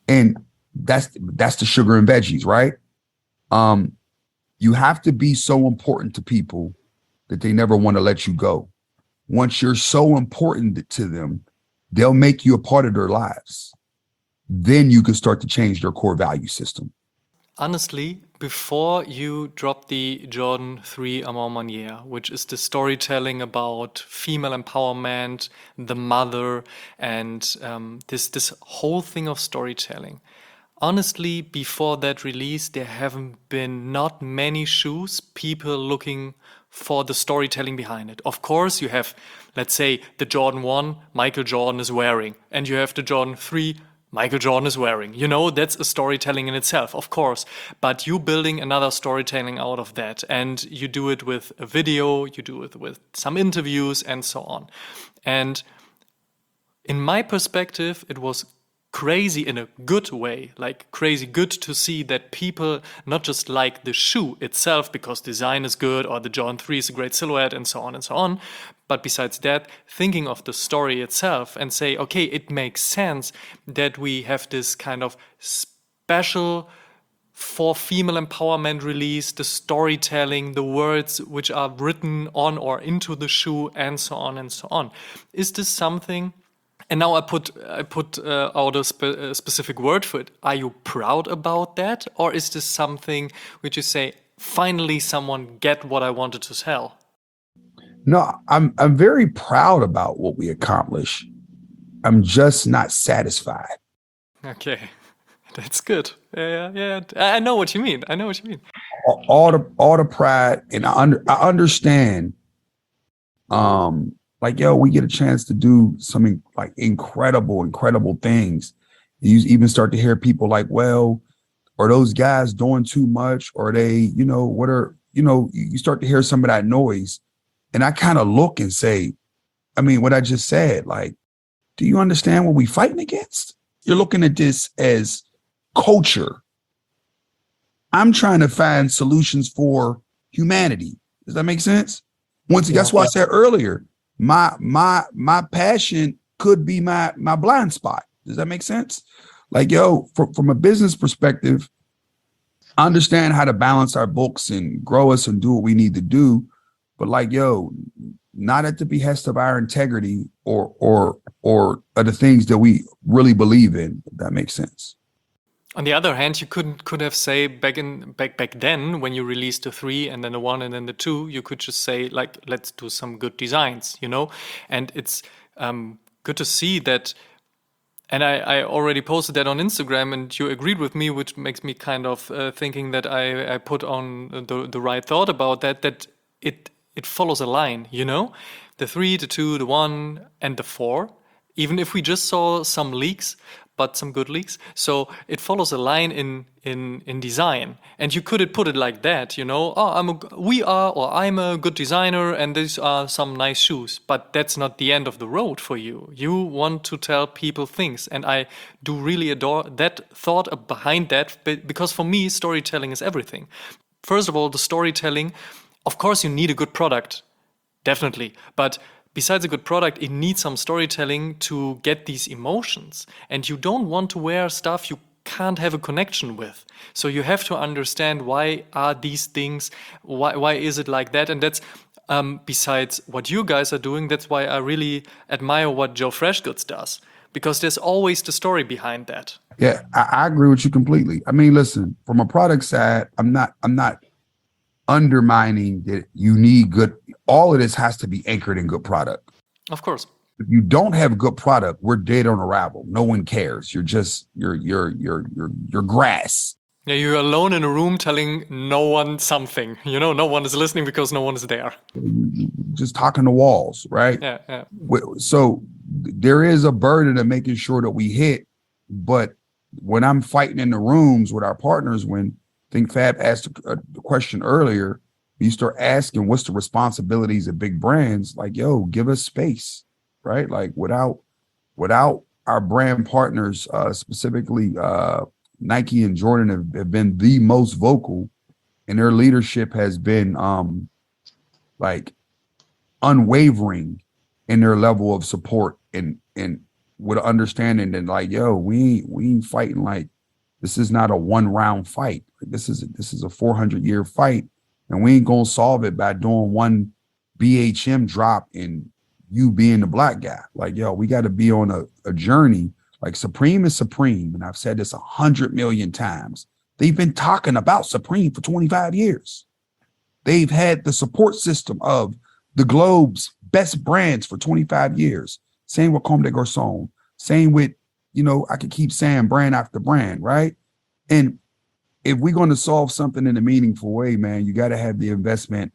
And that's that's the sugar and veggies, right? Um, you have to be so important to people that they never want to let you go. Once you're so important to them, they'll make you a part of their lives. Then you can start to change their core value system. Honestly, before you dropped the Jordan three Amant Manière, which is the storytelling about female empowerment, the mother, and um, this this whole thing of storytelling. Honestly, before that release, there haven't been not many shoes people looking for the storytelling behind it. Of course, you have, let's say, the Jordan one Michael Jordan is wearing, and you have the Jordan three Michael Jordan is wearing. You know, that's a storytelling in itself, of course. But you building another storytelling out of that, and you do it with a video, you do it with some interviews, and so on. And in my perspective, it was crazy in a good way, like crazy good to see that people not just like the shoe itself because design is good or the Jordan three is a great silhouette and so on and so on, but besides that, thinking of the story itself and say, okay, it makes sense that we have this kind of special for female empowerment release, the storytelling, the words which are written on or into the shoe, and so on and so on. Is this something? And now I put I put uh, out a, spe a specific word for it. Are you proud about that, or is this something which you say, finally, someone get what I wanted to tell? No, I'm I'm very proud about what we accomplish. I'm just not satisfied. Okay, that's good. Yeah, yeah, yeah. I know what you mean. I know what you mean. All, all the all the pride, and I under I understand. Um. Like, yo, we get a chance to do something like incredible, incredible things. You even start to hear people like, well, are those guys doing too much? Or are they, you know, what are, you know, you start to hear some of that noise. And I kind of look and say, I mean, what I just said, like, do you understand what we fighting against? You're looking at this as culture. I'm trying to find solutions for humanity. Does that make sense? Once, yeah, that's why I said earlier, my my my passion could be my my blind spot. Does that make sense? Like, yo, from, from a business perspective, I understand how to balance our books and grow us and do what we need to do. But like, yo, not at the behest of our integrity or or or the things that we really believe in, if that makes sense. On the other hand, you couldn't could have say back in back back then when you released the three and then the one and then the two, you could just say like, let's do some good designs, you know. And it's um, good to see that. And I, I already posted that on Instagram, and you agreed with me, which makes me kind of uh, thinking that I, I put on the the right thought about that. That it it follows a line, you know, the three, the two, the one, and the four. Even if we just saw some leaks, but some good leaks. So it follows a line in in in design, and you could put it like that, you know. Oh, I'm a, we are, or I'm a good designer, and these are some nice shoes. But that's not the end of the road for you. You want to tell people things, and I do really adore that thought behind that, because for me, storytelling is everything. First of all, the storytelling. Of course, you need a good product, definitely, but besides a good product, it needs some storytelling to get these emotions. And you don't want to wear stuff you can't have a connection with. So you have to understand, why are these things, why, why is it like that? And that's, um, besides what you guys are doing, that's why I really admire what Joe Freshgoods does. Because there's always the story behind that. Yeah, I, I agree with you completely. I mean, listen, from a product side, I'm not, I'm not undermining that you need good. All of this has to be anchored in good product. Of course. If you don't have good product, we're dead on arrival. No one cares. You're just you're you're you're you're you're grass. Yeah, you're alone in a room telling no one something. You know, no one is listening because no one is there. Just talking to walls, right? Yeah, yeah. So there is a burden of making sure that we hit. But when I'm fighting in the rooms with our partners, when I think Fab asked a question earlier, you start asking what's the responsibilities of big brands, like, yo, give us space, right? Like without without our brand partners, uh, specifically uh, Nike and Jordan have, have been the most vocal, and their leadership has been um, like unwavering in their level of support and and with an understanding that like, yo, we ain't, we ain't fighting like this is not a one round fight. This is this is a four hundred year fight, and we ain't gonna solve it by doing one B H M drop and you being the black guy. Like, yo, we got to be on a, a journey. Like Supreme is Supreme, and I've said this a hundred million times. They've been talking about Supreme for twenty-five years. They've had the support system of the globe's best brands for twenty-five years. Same with Comme des Garçons. Same with, you know, I could keep saying brand after brand, right? And if we're going to solve something in a meaningful way, man, you got to have the investment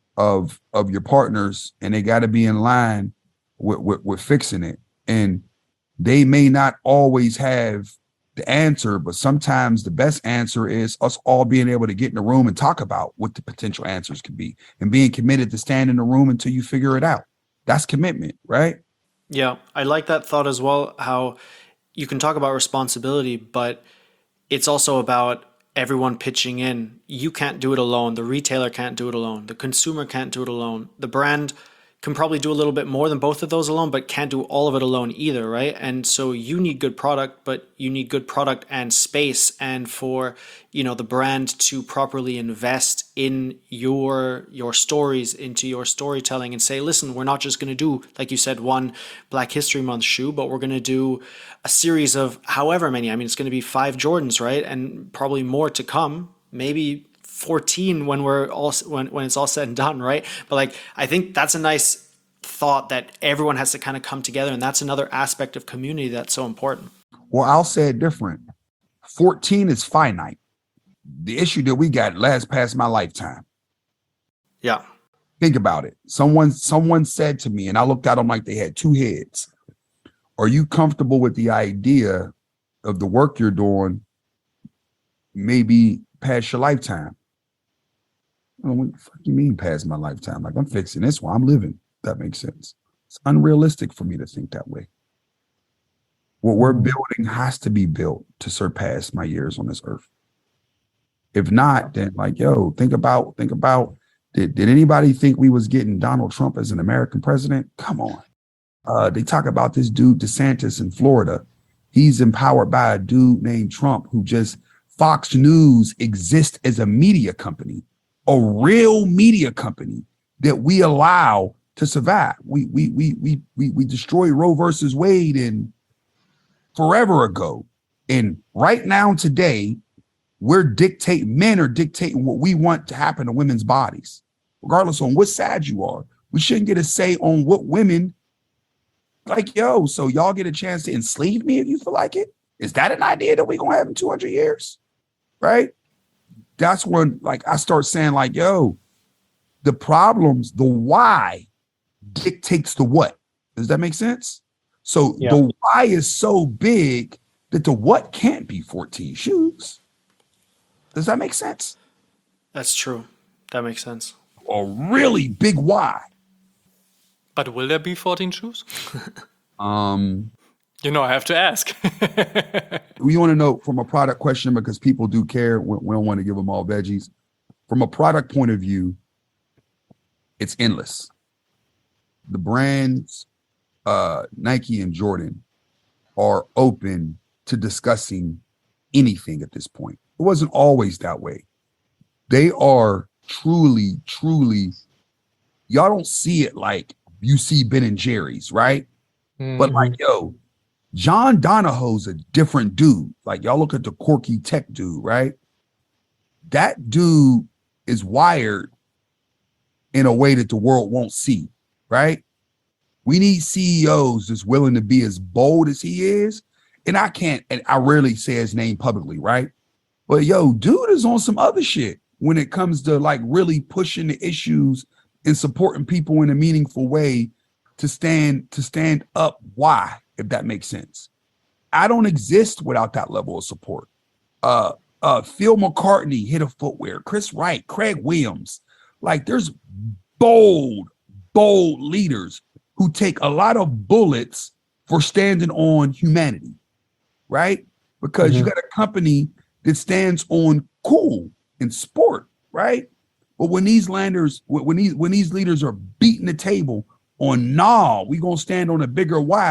of of your partners, and they got to be in line with, with, with fixing it. And they may not always have the answer, but sometimes the best answer is us all being able to get in the room and talk about what the potential answers could be, and being committed to stand in the room until you figure it out. That's commitment, right? Yeah, I like that thought as well, how you can talk about responsibility, but it's also about everyone pitching in. You can't do it alone. The retailer can't do it alone. The consumer can't do it alone. The brand can probably do a little bit more than both of those alone, but can't do all of it alone either, right? And so you need good product, but you need good product and space, and for, you know, the brand to properly invest in your your stories, into your storytelling, and say, listen, we're not just going to do, like you said, one Black History Month shoe, but we're going to do a series of however many. I mean, it's going to be five Jordans, right? And probably more to come, maybe fourteen when we're all when, when it's all said and done, right? But like, I think that's a nice thought, that everyone has to kind of come together, and that's another aspect of community that's so important. Well, I'll say it different. fourteen is finite. The issue that we got lasts past my lifetime. Yeah. Think about it. Someone someone said to me, and I looked at them like they had two heads. Are you comfortable with the idea of the work you're doing maybe past your lifetime? I don't know, what the fuck you mean past my lifetime? Like, I'm fixing this while I'm living. That makes sense. It's unrealistic for me to think that way. What we're building has to be built to surpass my years on this earth. If not, then like, yo, think about, think about, did, did anybody think we was getting Donald Trump as an American president? Come on. Uh, they talk about this dude DeSantis in Florida. He's empowered by a dude named Trump, who just, Fox News exists as a media company, a real media company that we allow to survive. We we we we we we destroyed Roe versus Wade in forever ago, and right now today, we're dictating. Men are dictating what we want to happen to women's bodies, regardless on what side you are. We shouldn't get a say on what women like. Yo, so y'all get a chance to enslave me if you feel like it. Is that an idea that we're gonna have in two hundred years? Right? That's when like I start saying like, yo, the problems, the why dictates the what. Does that make sense? So yeah. The why is so big that the what can't be fourteen shoes. Does that make sense? That's true. That makes sense. A really big why. But will there be fourteen shoes? um You know, I have to ask. We want to know from a product question, because people do care. We, we don't want to give them all veggies. From a product point of view, it's endless. The brands, uh, Nike and Jordan, are open to discussing anything at this point. It wasn't always that way. They are truly, truly, y'all don't see it like you see Ben and Jerry's, right? Mm-hmm. But like, yo, John Donahoe's a different dude. Like, y'all look at the quirky tech dude, right? That dude is wired in a way that the world won't see, right? We need C E Os that's willing to be as bold as he is. And I can't, and I rarely say his name publicly, right? But yo, dude is on some other shit when it comes to like really pushing the issues and supporting people in a meaningful way to stand, to stand up. Why? If that makes sense. I don't exist without that level of support. Uh, uh, Phil McCartney hit a footwear, Chris Wright, Craig Williams. Like, there's bold, bold leaders who take a lot of bullets for standing on humanity, right? Because mm-hmm. you got a company that stands on cool and sport, right? But when these landers, when these when these leaders are beating the table on, nah, we gonna stand on a bigger why,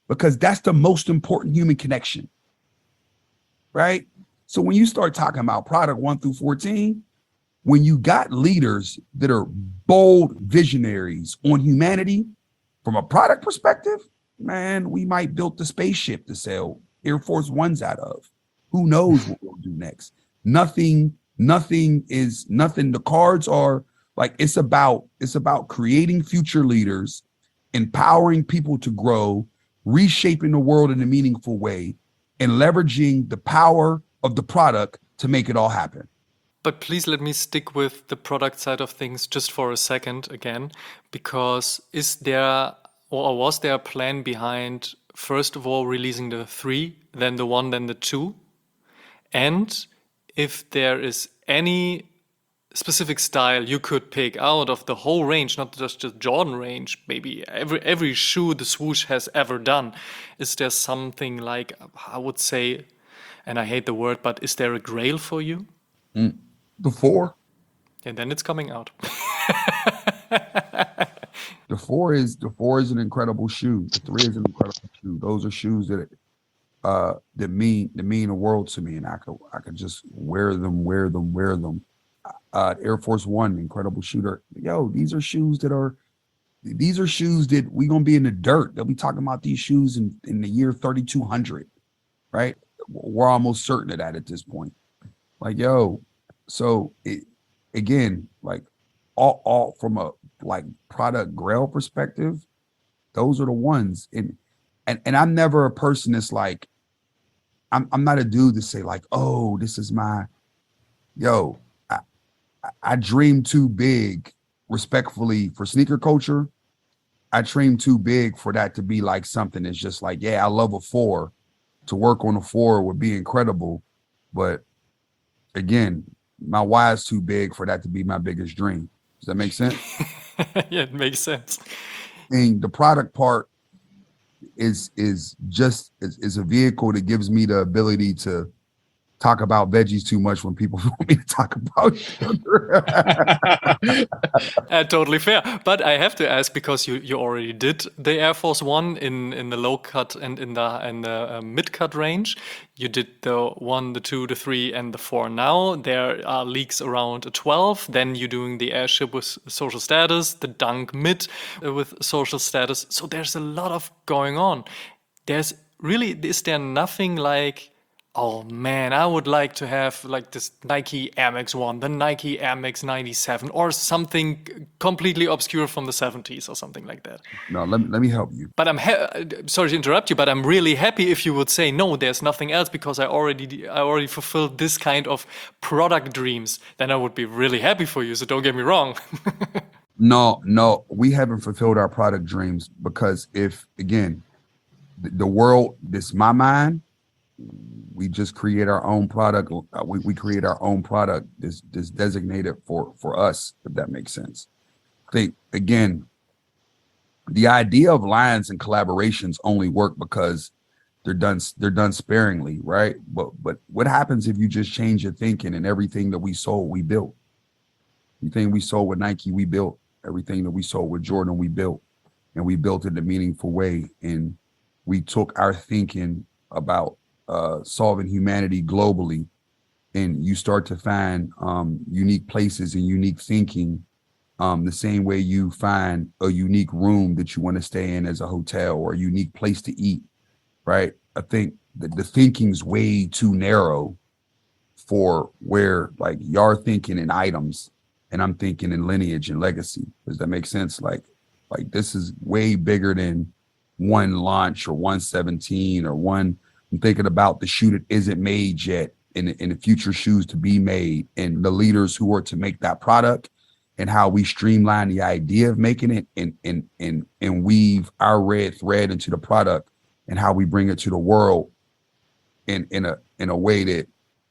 because that's the most important human connection, right? So when you start talking about product one through fourteen, when you got leaders that are bold visionaries on humanity from a product perspective, man, we might build the spaceship to sell Air Force Ones out of. Who knows what we'll do next? Nothing, nothing is nothing. The cards are like, it's about, it's about creating future leaders, empowering people to grow, reshaping the world in a meaningful way, and leveraging the power of the product to make it all happen. But please let me stick with the product side of things just for a second again, because is there or was there a plan behind, first of all, releasing the three, then the one, then the two? And if there is any specific style you could pick out of the whole range, not just the Jordan range, maybe every every shoe the swoosh has ever done, is there something like, I would say, and I hate the word, but is there a grail for you? Mm. The four. And then it's coming out. The four is the four is an incredible shoe. The three is an incredible shoe. Those are shoes that uh that mean that mean the world to me, and I could I could just wear them, wear them, wear them. Uh, Air Force One, incredible shooter. Yo, these are shoes that are these are shoes that we gonna be in the dirt. They'll be talking about these shoes in in the year thirty-two hundred, right? We're almost certain of that at this point. Like, yo, so it, again, like all all from a like product grail perspective, those are the ones. And and and I'm never a person that's like, I'm I'm not a dude to say like, oh, this is my, yo, I, I dream too big, respectfully, for sneaker culture. I dream too big for that to be like something that's just like, yeah, I love a four. To work on a four would be incredible. But again, my why is too big for that to be my biggest dream. Does that make sense? Yeah, it makes sense. And the product part is is just is, is a vehicle that gives me the ability to talk about veggies too much when people want me to talk about sugar. Uh, totally fair. But I have to ask, because you, you already did the Air Force One in, in the low cut and in the in the uh, mid cut range. You did the one, the two, the three, and the four. Now there are leaks around a twelve. Then you're doing the Airship with social status, the Dunk Mid uh, with social status. So there's a lot of going on. There's really, is there nothing like, oh man, I would like to have like this Nike Air Max one, the Nike Air Max ninety-seven, or something completely obscure from the seventies or something like that? No, let me let me help you. But I'm ha- sorry to interrupt you, but I'm really happy if you would say no, there's nothing else, because I already I already fulfilled this kind of product dreams. Then I would be really happy for you. So don't get me wrong. No, no, we haven't fulfilled our product dreams, because if again, the, the world, this my mind. We just create our own product. Uh, we, we create our own product that's, that's designated for, for us, if that makes sense. I think, again, the idea of lines and collaborations only work because they're done they're done sparingly, right? But but what happens if you just change your thinking, and everything that we sold, we built? Everything we sold with Nike, we built. Everything that we sold with Jordan, we built. And we built it in a meaningful way. And we took our thinking about Uh, solving humanity globally, and you start to find um, unique places and unique thinking, um, the same way you find a unique room that you want to stay in as a hotel, or a unique place to eat, right? I think that the thinking's way too narrow for where like you're thinking in items and I'm thinking in lineage and legacy. Does that make sense? Like, like this is way bigger than one launch or one seventeen or one. I'm thinking about the shoe that isn't made yet, and in the future shoes to be made, and the leaders who are to make that product, and how we streamline the idea of making it, and and and and weave our red thread into the product, and how we bring it to the world in in a in a way that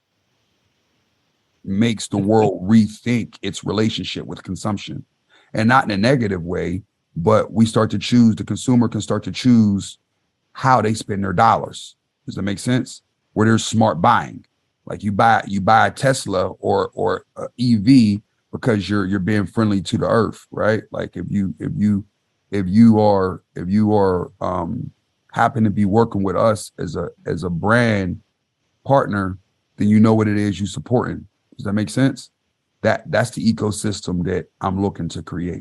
makes the world rethink its relationship with consumption, and not in a negative way, but we start to choose, the consumer can start to choose how they spend their dollars. Does that make sense? Where there's smart buying, like you buy you buy a Tesla or or a E V because you're you're being friendly to the earth, right? Like if you if you if you are if you are um, happen to be working with us as a as a brand partner, then you know what it is you supporting. Does that make sense? That that's the ecosystem that I'm looking to create.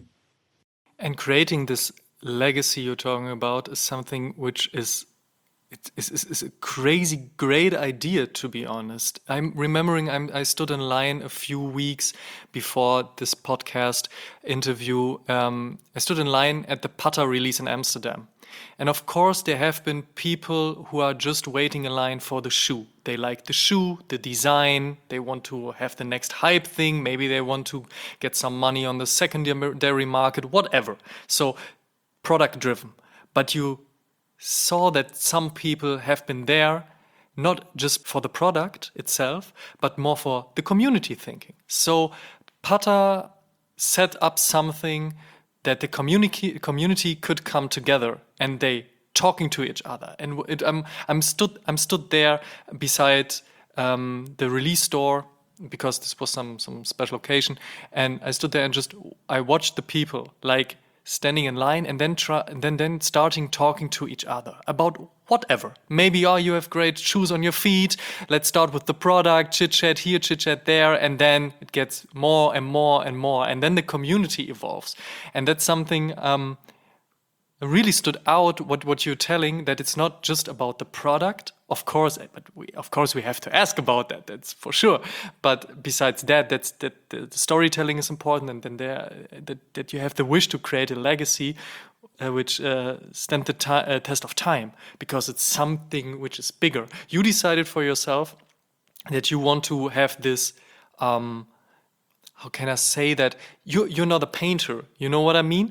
And creating this legacy you're talking about is something which is it is, is, is a crazy great idea, to be honest. I'm remembering I'm, I stood in line a few weeks before this podcast interview. Um, I stood in line at the Pata release in Amsterdam. And of course, there have been people who are just waiting in line for the shoe. They like the shoe, the design, they want to have the next hype thing, maybe they want to get some money on the secondary market, whatever. So, product driven. But you saw that some people have been there not just for the product itself, but more for the community thinking. So Pata set up something that the community community could come together, and they talking to each other. And it, I'm I'm stood I'm stood there beside um, the release store, because this was some some special occasion, and I stood there and just I watched the people like standing in line and then try and then then starting talking to each other about whatever. Maybe, oh, you have great shoes on your feet. Let's start with the product, chit chat here, chit chat there, and then it gets more and more and more, and then the community evolves. And that's something um, really stood out. What what you're telling, that it's not just about the product, of course, but we of course we have to ask about that. That's for sure. But besides that, that's that the, the storytelling is important, and then there that, that you have the wish to create a legacy uh, which uh, stand the ti uh, test of time, because it's something which is bigger. You decided for yourself that you want to have this. Um, how can I say that? You you're not a painter. You know what I mean?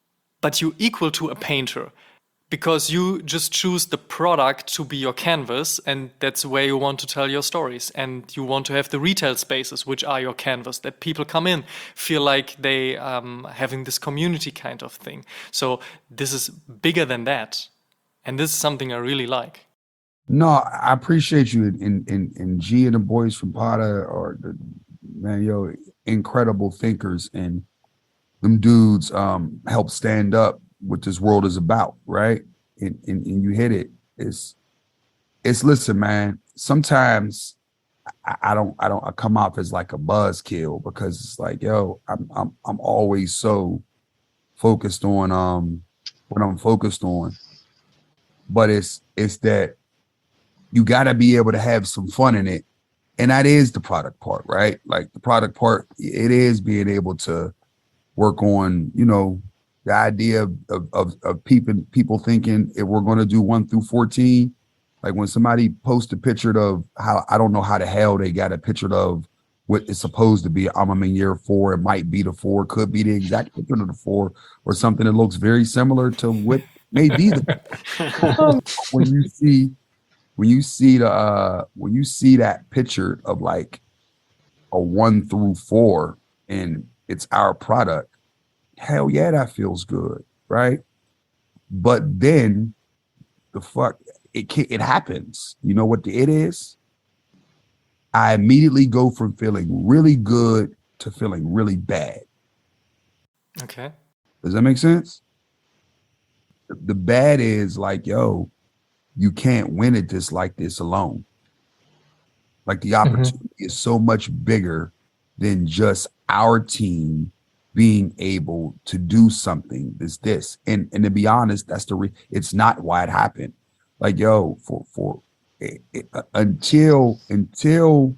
But you equal to a painter, because you just choose the product to be your canvas, and that's where you want to tell your stories. And you want to have the retail spaces, which are your canvas, that people come in, feel like they um, having this community kind of thing. So this is bigger than that. And this is something I really like. No, I appreciate you and and and G and the boys from Pata are the, man, yo, incredible thinkers, and them dudes um help stand up what this world is about, right? And, and, and you hit it. It's it's listen, man. Sometimes I, I don't I don't I come off as like a buzzkill, because it's like, yo, I'm I'm I'm always so focused on um what I'm focused on. But it's it's that you gotta be able to have some fun in it. And that is the product part, right? Like the product part, it is being able to work on, you know, the idea of of, of people people thinking if we're going to do one through fourteen, like when somebody posts a picture of how, I don't know how the hell they got a picture of what is supposed to be, I'm in year four, it might be the four, could be the exact picture of the four, or something that looks very similar to what may be the when you see when you see the uh when you see that picture of like a one through four and it's our product, hell yeah, that feels good, right? But then the fuck, it can, it happens. You know what the it is? I immediately go from feeling really good to feeling really bad. Okay. Does that make sense? The, the bad is like, yo, you can't win at this like this alone. Like the opportunity mm-hmm. is so much bigger than just our team being able to do something that's this. And and to be honest, that's the re- it's not why it happened. Like, yo, for for it, it, uh, until until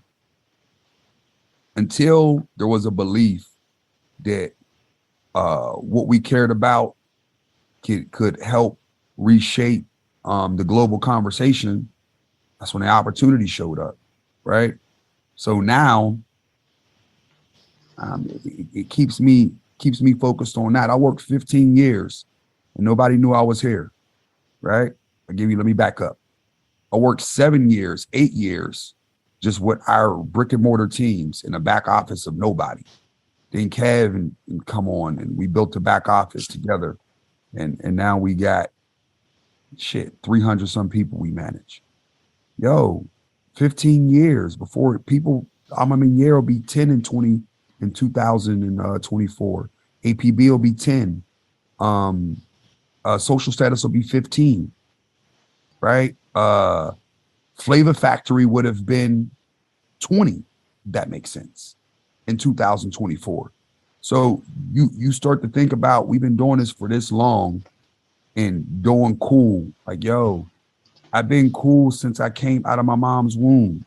until there was a belief that uh what we cared about could could help reshape um the global conversation, that's when the opportunity showed up, right? So now Um, it, it keeps me keeps me focused on that. I worked fifteen years and nobody knew I was here, right? I give you, let me back up. I worked seven years, eight years, just with our brick and mortar teams in the back office of nobody. Then Kev and, and come on, and we built the back office together. And, and now we got shit, three hundred some people we manage. Yo, fifteen years before people, I'm I mean, year will be ten and twenty in two thousand twenty-four. A P B will be ten. Um, uh, social status will be fifteen. right? Uh, Flavor Factory would have been twenty. That makes sense in two thousand twenty-four. So you you start to think about we've been doing this for this long and doing cool. Like, yo, I've been cool since I came out of my mom's womb.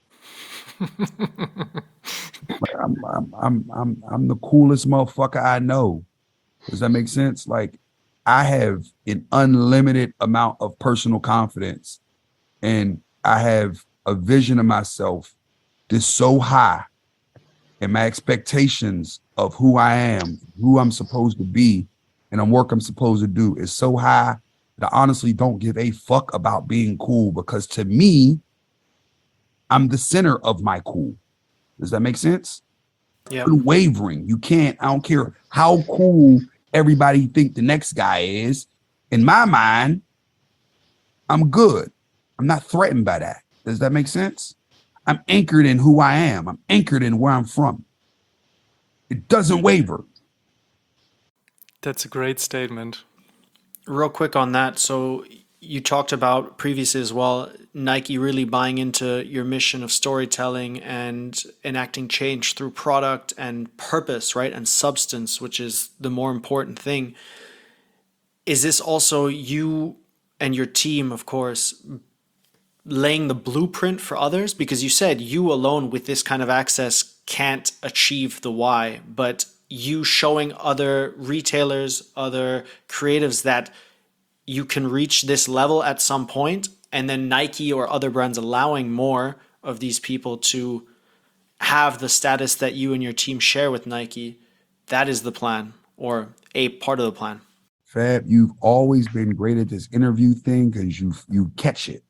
Like, I'm, I'm I'm I'm I'm the coolest motherfucker I know. Does that make sense? Like, I have an unlimited amount of personal confidence, and I have a vision of myself that's so high, and my expectations of who I am, who I'm supposed to be, and the work I'm supposed to do is so high that I honestly don't give a fuck about being cool, because to me, I'm the center of my cool. Does that make sense? Yeah. Unwavering. You can't, I don't care how cool everybody think the next guy is. In my mind, I'm good. I'm not threatened by that. Does that make sense? I'm anchored in who I am. I'm anchored in where I'm from. It doesn't waver. That's a great statement. Real quick on that. So you talked about previously as well, Nike really buying into your mission of storytelling and enacting change through product and purpose, right? And substance, which is the more important thing. Is this also you and your team, of course, laying the blueprint for others? Because you said you alone with this kind of access can't achieve the why, but you showing other retailers, other creatives that you can reach this level at some point, and then Nike or other brands allowing more of these people to have the status that you and your team share with Nike. That is the plan, or a part of the plan. Fab, you've always been great at this interview thing because you you catch it.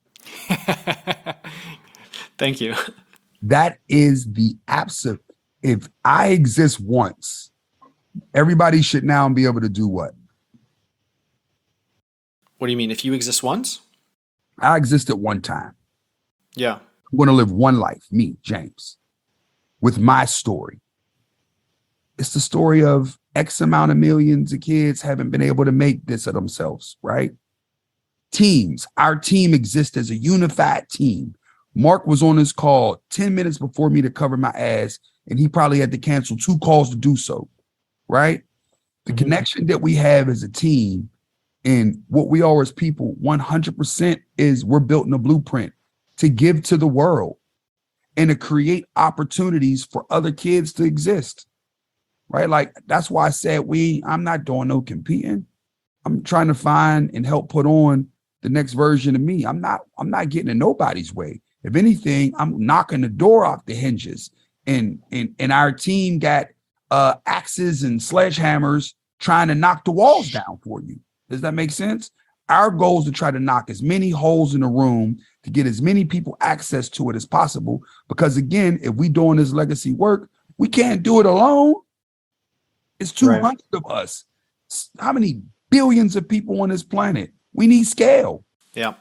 Thank you. That is the absolute. If I exist once, everybody should now be able to do what? What do you mean? If you exist once? I existed one time. Yeah. I'm going to live one life, me, James, with my story. It's the story of X amount of millions of kids haven't been able to make this of themselves, right? Teams. Our team exists as a unified team. Mark was on this call ten minutes before me to cover my ass, and he probably had to cancel two calls to do so, right? The mm-hmm. connection that we have as a team and what we are as people, one hundred percent is we're built in a blueprint to give to the world and to create opportunities for other kids to exist, right? Like, that's why I said we, I'm not doing no competing. I'm trying to find and help put on the next version of me. I'm not, I'm not getting in nobody's way. If anything, I'm knocking the door off the hinges, and, and, and our team got uh, axes and sledgehammers trying to knock the walls down for you. Does that make sense? Our goal is to try to knock as many holes in the room to get as many people access to it as possible. Because again, if we doing this legacy work, we can't do it alone. It's two hundred right. of us. How many billions of people on this planet? We need scale. Yeah.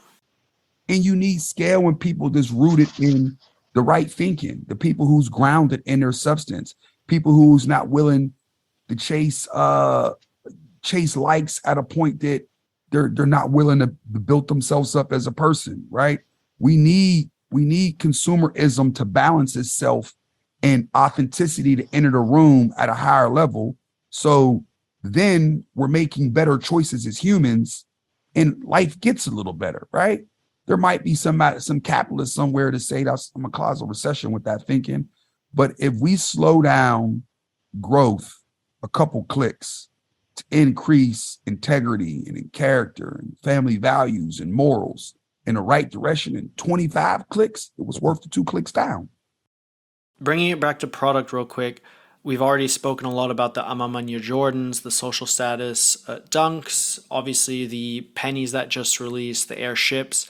And you need scale when people that's rooted in the right thinking, the people who's grounded in their substance, people who's not willing to chase uh chase likes at a point that they're they're not willing to build themselves up as a person, right? We need we need consumerism to balance itself and authenticity to enter the room at a higher level. So then we're making better choices as humans, and life gets a little better, right? There might be some some capitalist somewhere to say that's I'm gonna cause a recession with that thinking, but if we slow down growth a couple clicks to increase integrity and in character and family values and morals in the right direction in twenty-five clicks, it was worth the two clicks down. Bringing it back to product real quick, we've already spoken a lot about the Amamanya Jordans, the social status uh, Dunks, obviously the pennies that just released, the airships.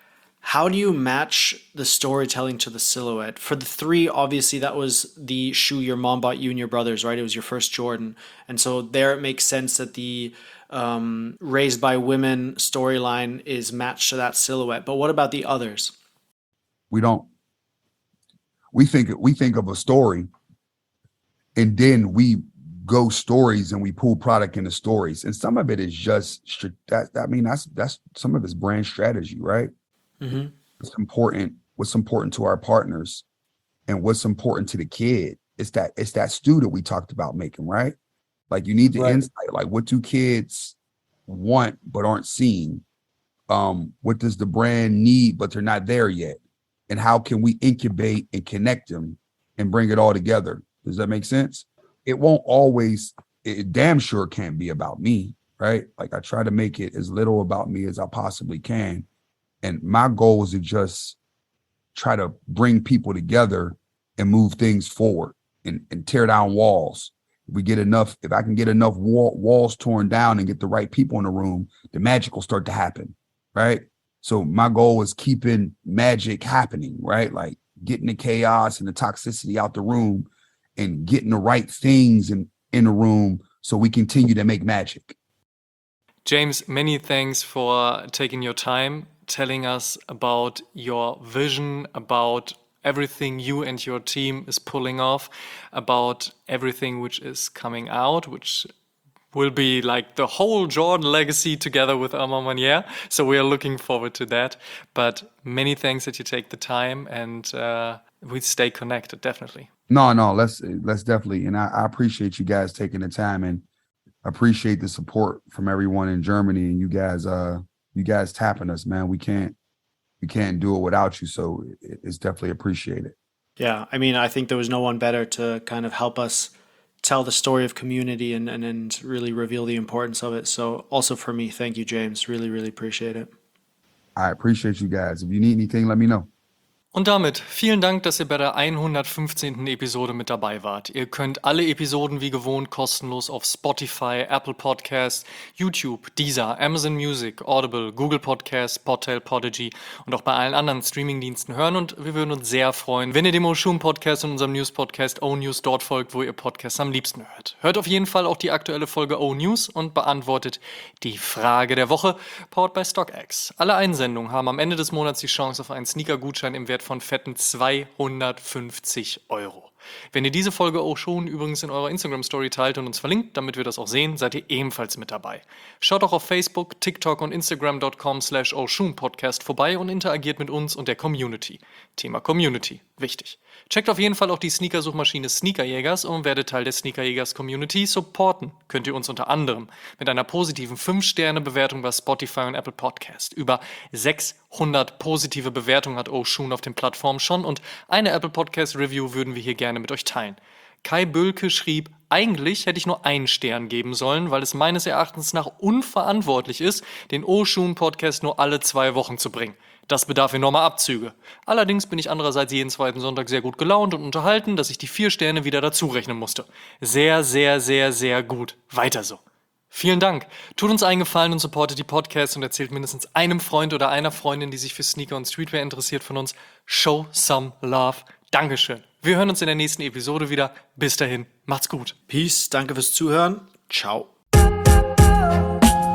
How do you match the storytelling to the silhouette? For the three, obviously that was the shoe your mom bought you and your brothers, right? It was your first Jordan. And so there it makes sense that the um, Raised by Women storyline is matched to that silhouette. But what about the others? We don't. We think we think of a story, and then we ghost stories and we pull product into stories. And some of it is just that. I mean, that's that's some of it's brand strategy, right? Mm-hmm. What's important, what's important to our partners, and what's important to the kid. It's that it's that stew that we talked about making, right? Like you need the Right. insight. Like what do kids want but aren't seeing? Um, what does the brand need but they're not there yet? And how can we incubate and connect them and bring it all together? Does that make sense? It won't always, it damn sure can't be about me, right? Like I try to make it as little about me as I possibly can. And my goal is to just try to bring people together and move things forward and, and tear down walls. If we get enough, if I can get enough wall, walls torn down and get the right people in the room, the magic will start to happen, right? So my goal is keeping magic happening, right? Like getting the chaos and the toxicity out the room and getting the right things in, in the room so we continue to make magic. James, many thanks for taking your time, telling us about your vision, about everything you and your team is pulling off, about everything which is coming out, which will be like the whole Jordan legacy together with Armand Manier. So we are looking forward to that. But many thanks that you take the time, and uh, we stay connected, definitely. No, no, let's let's definitely. And I, I appreciate you guys taking the time and appreciate the support from everyone in Germany, and you guys uh you guys tapping us, man. We can't we can't do it without you. So it, it's definitely appreciated. Yeah, I mean, I think there was no one better to kind of help us tell the story of community and, and, and really reveal the importance of it. So also for me, thank you, James. Really, really appreciate it. I appreciate you guys. If you need anything, let me know. Und damit vielen Dank, dass ihr bei der hundertfünfzehnten Episode mit dabei wart. Ihr könnt alle Episoden wie gewohnt kostenlos auf Spotify, Apple Podcasts, YouTube, Deezer, Amazon Music, Audible, Google Podcasts, Podtail, Podigy und auch bei allen anderen Streamingdiensten hören, und wir würden uns sehr freuen, wenn ihr dem Oshun Podcast und unserem News-Podcast O-News dort folgt, wo ihr Podcasts am liebsten hört. Hört auf jeden Fall auch die aktuelle Folge O-News und beantwortet die Frage der Woche, powered by StockX. Alle Einsendungen haben am Ende des Monats die Chance auf einen Sneaker-Gutschein im Wert von fetten zweihundertfünfzig Euro. Wenn ihr diese Folge auch schon übrigens in eurer Instagram-Story teilt und uns verlinkt, damit wir das auch sehen, seid ihr ebenfalls mit dabei. Schaut auch auf Facebook, TikTok und Instagram dot com slash Oshun Podcast vorbei und interagiert mit uns und der Community. Thema Community, wichtig. Checkt auf jeden Fall auch die Sneaker-Suchmaschine Sneakerjägers und werdet Teil der Sneakerjägers-Community. Supporten könnt ihr uns unter anderem mit einer positiven fünf Sterne Bewertung bei Spotify und Apple Podcast. Über sechshundert positive Bewertungen hat Oshun auf den Plattformen schon, und eine Apple Podcast Review würden wir hier gerne mit euch teilen. Kai Bölke schrieb: Eigentlich hätte ich nur einen Stern geben sollen, weil es meines Erachtens nach unverantwortlich ist, den Oshun Podcast nur alle zwei Wochen zu bringen. Das bedarf enormer Abzüge. Allerdings bin ich andererseits jeden zweiten Sonntag sehr gut gelaunt und unterhalten, dass ich die vier Sterne wieder dazu rechnen musste. Sehr, sehr, sehr, sehr gut. Weiter so. Vielen Dank. Tut uns einen Gefallen und supportet die Podcasts und erzählt mindestens einem Freund oder einer Freundin, die sich für Sneaker und Streetwear interessiert, von uns. Show some love. Dankeschön. Wir hören uns in der nächsten Episode wieder. Bis dahin, macht's gut. Peace, danke fürs Zuhören. Ciao.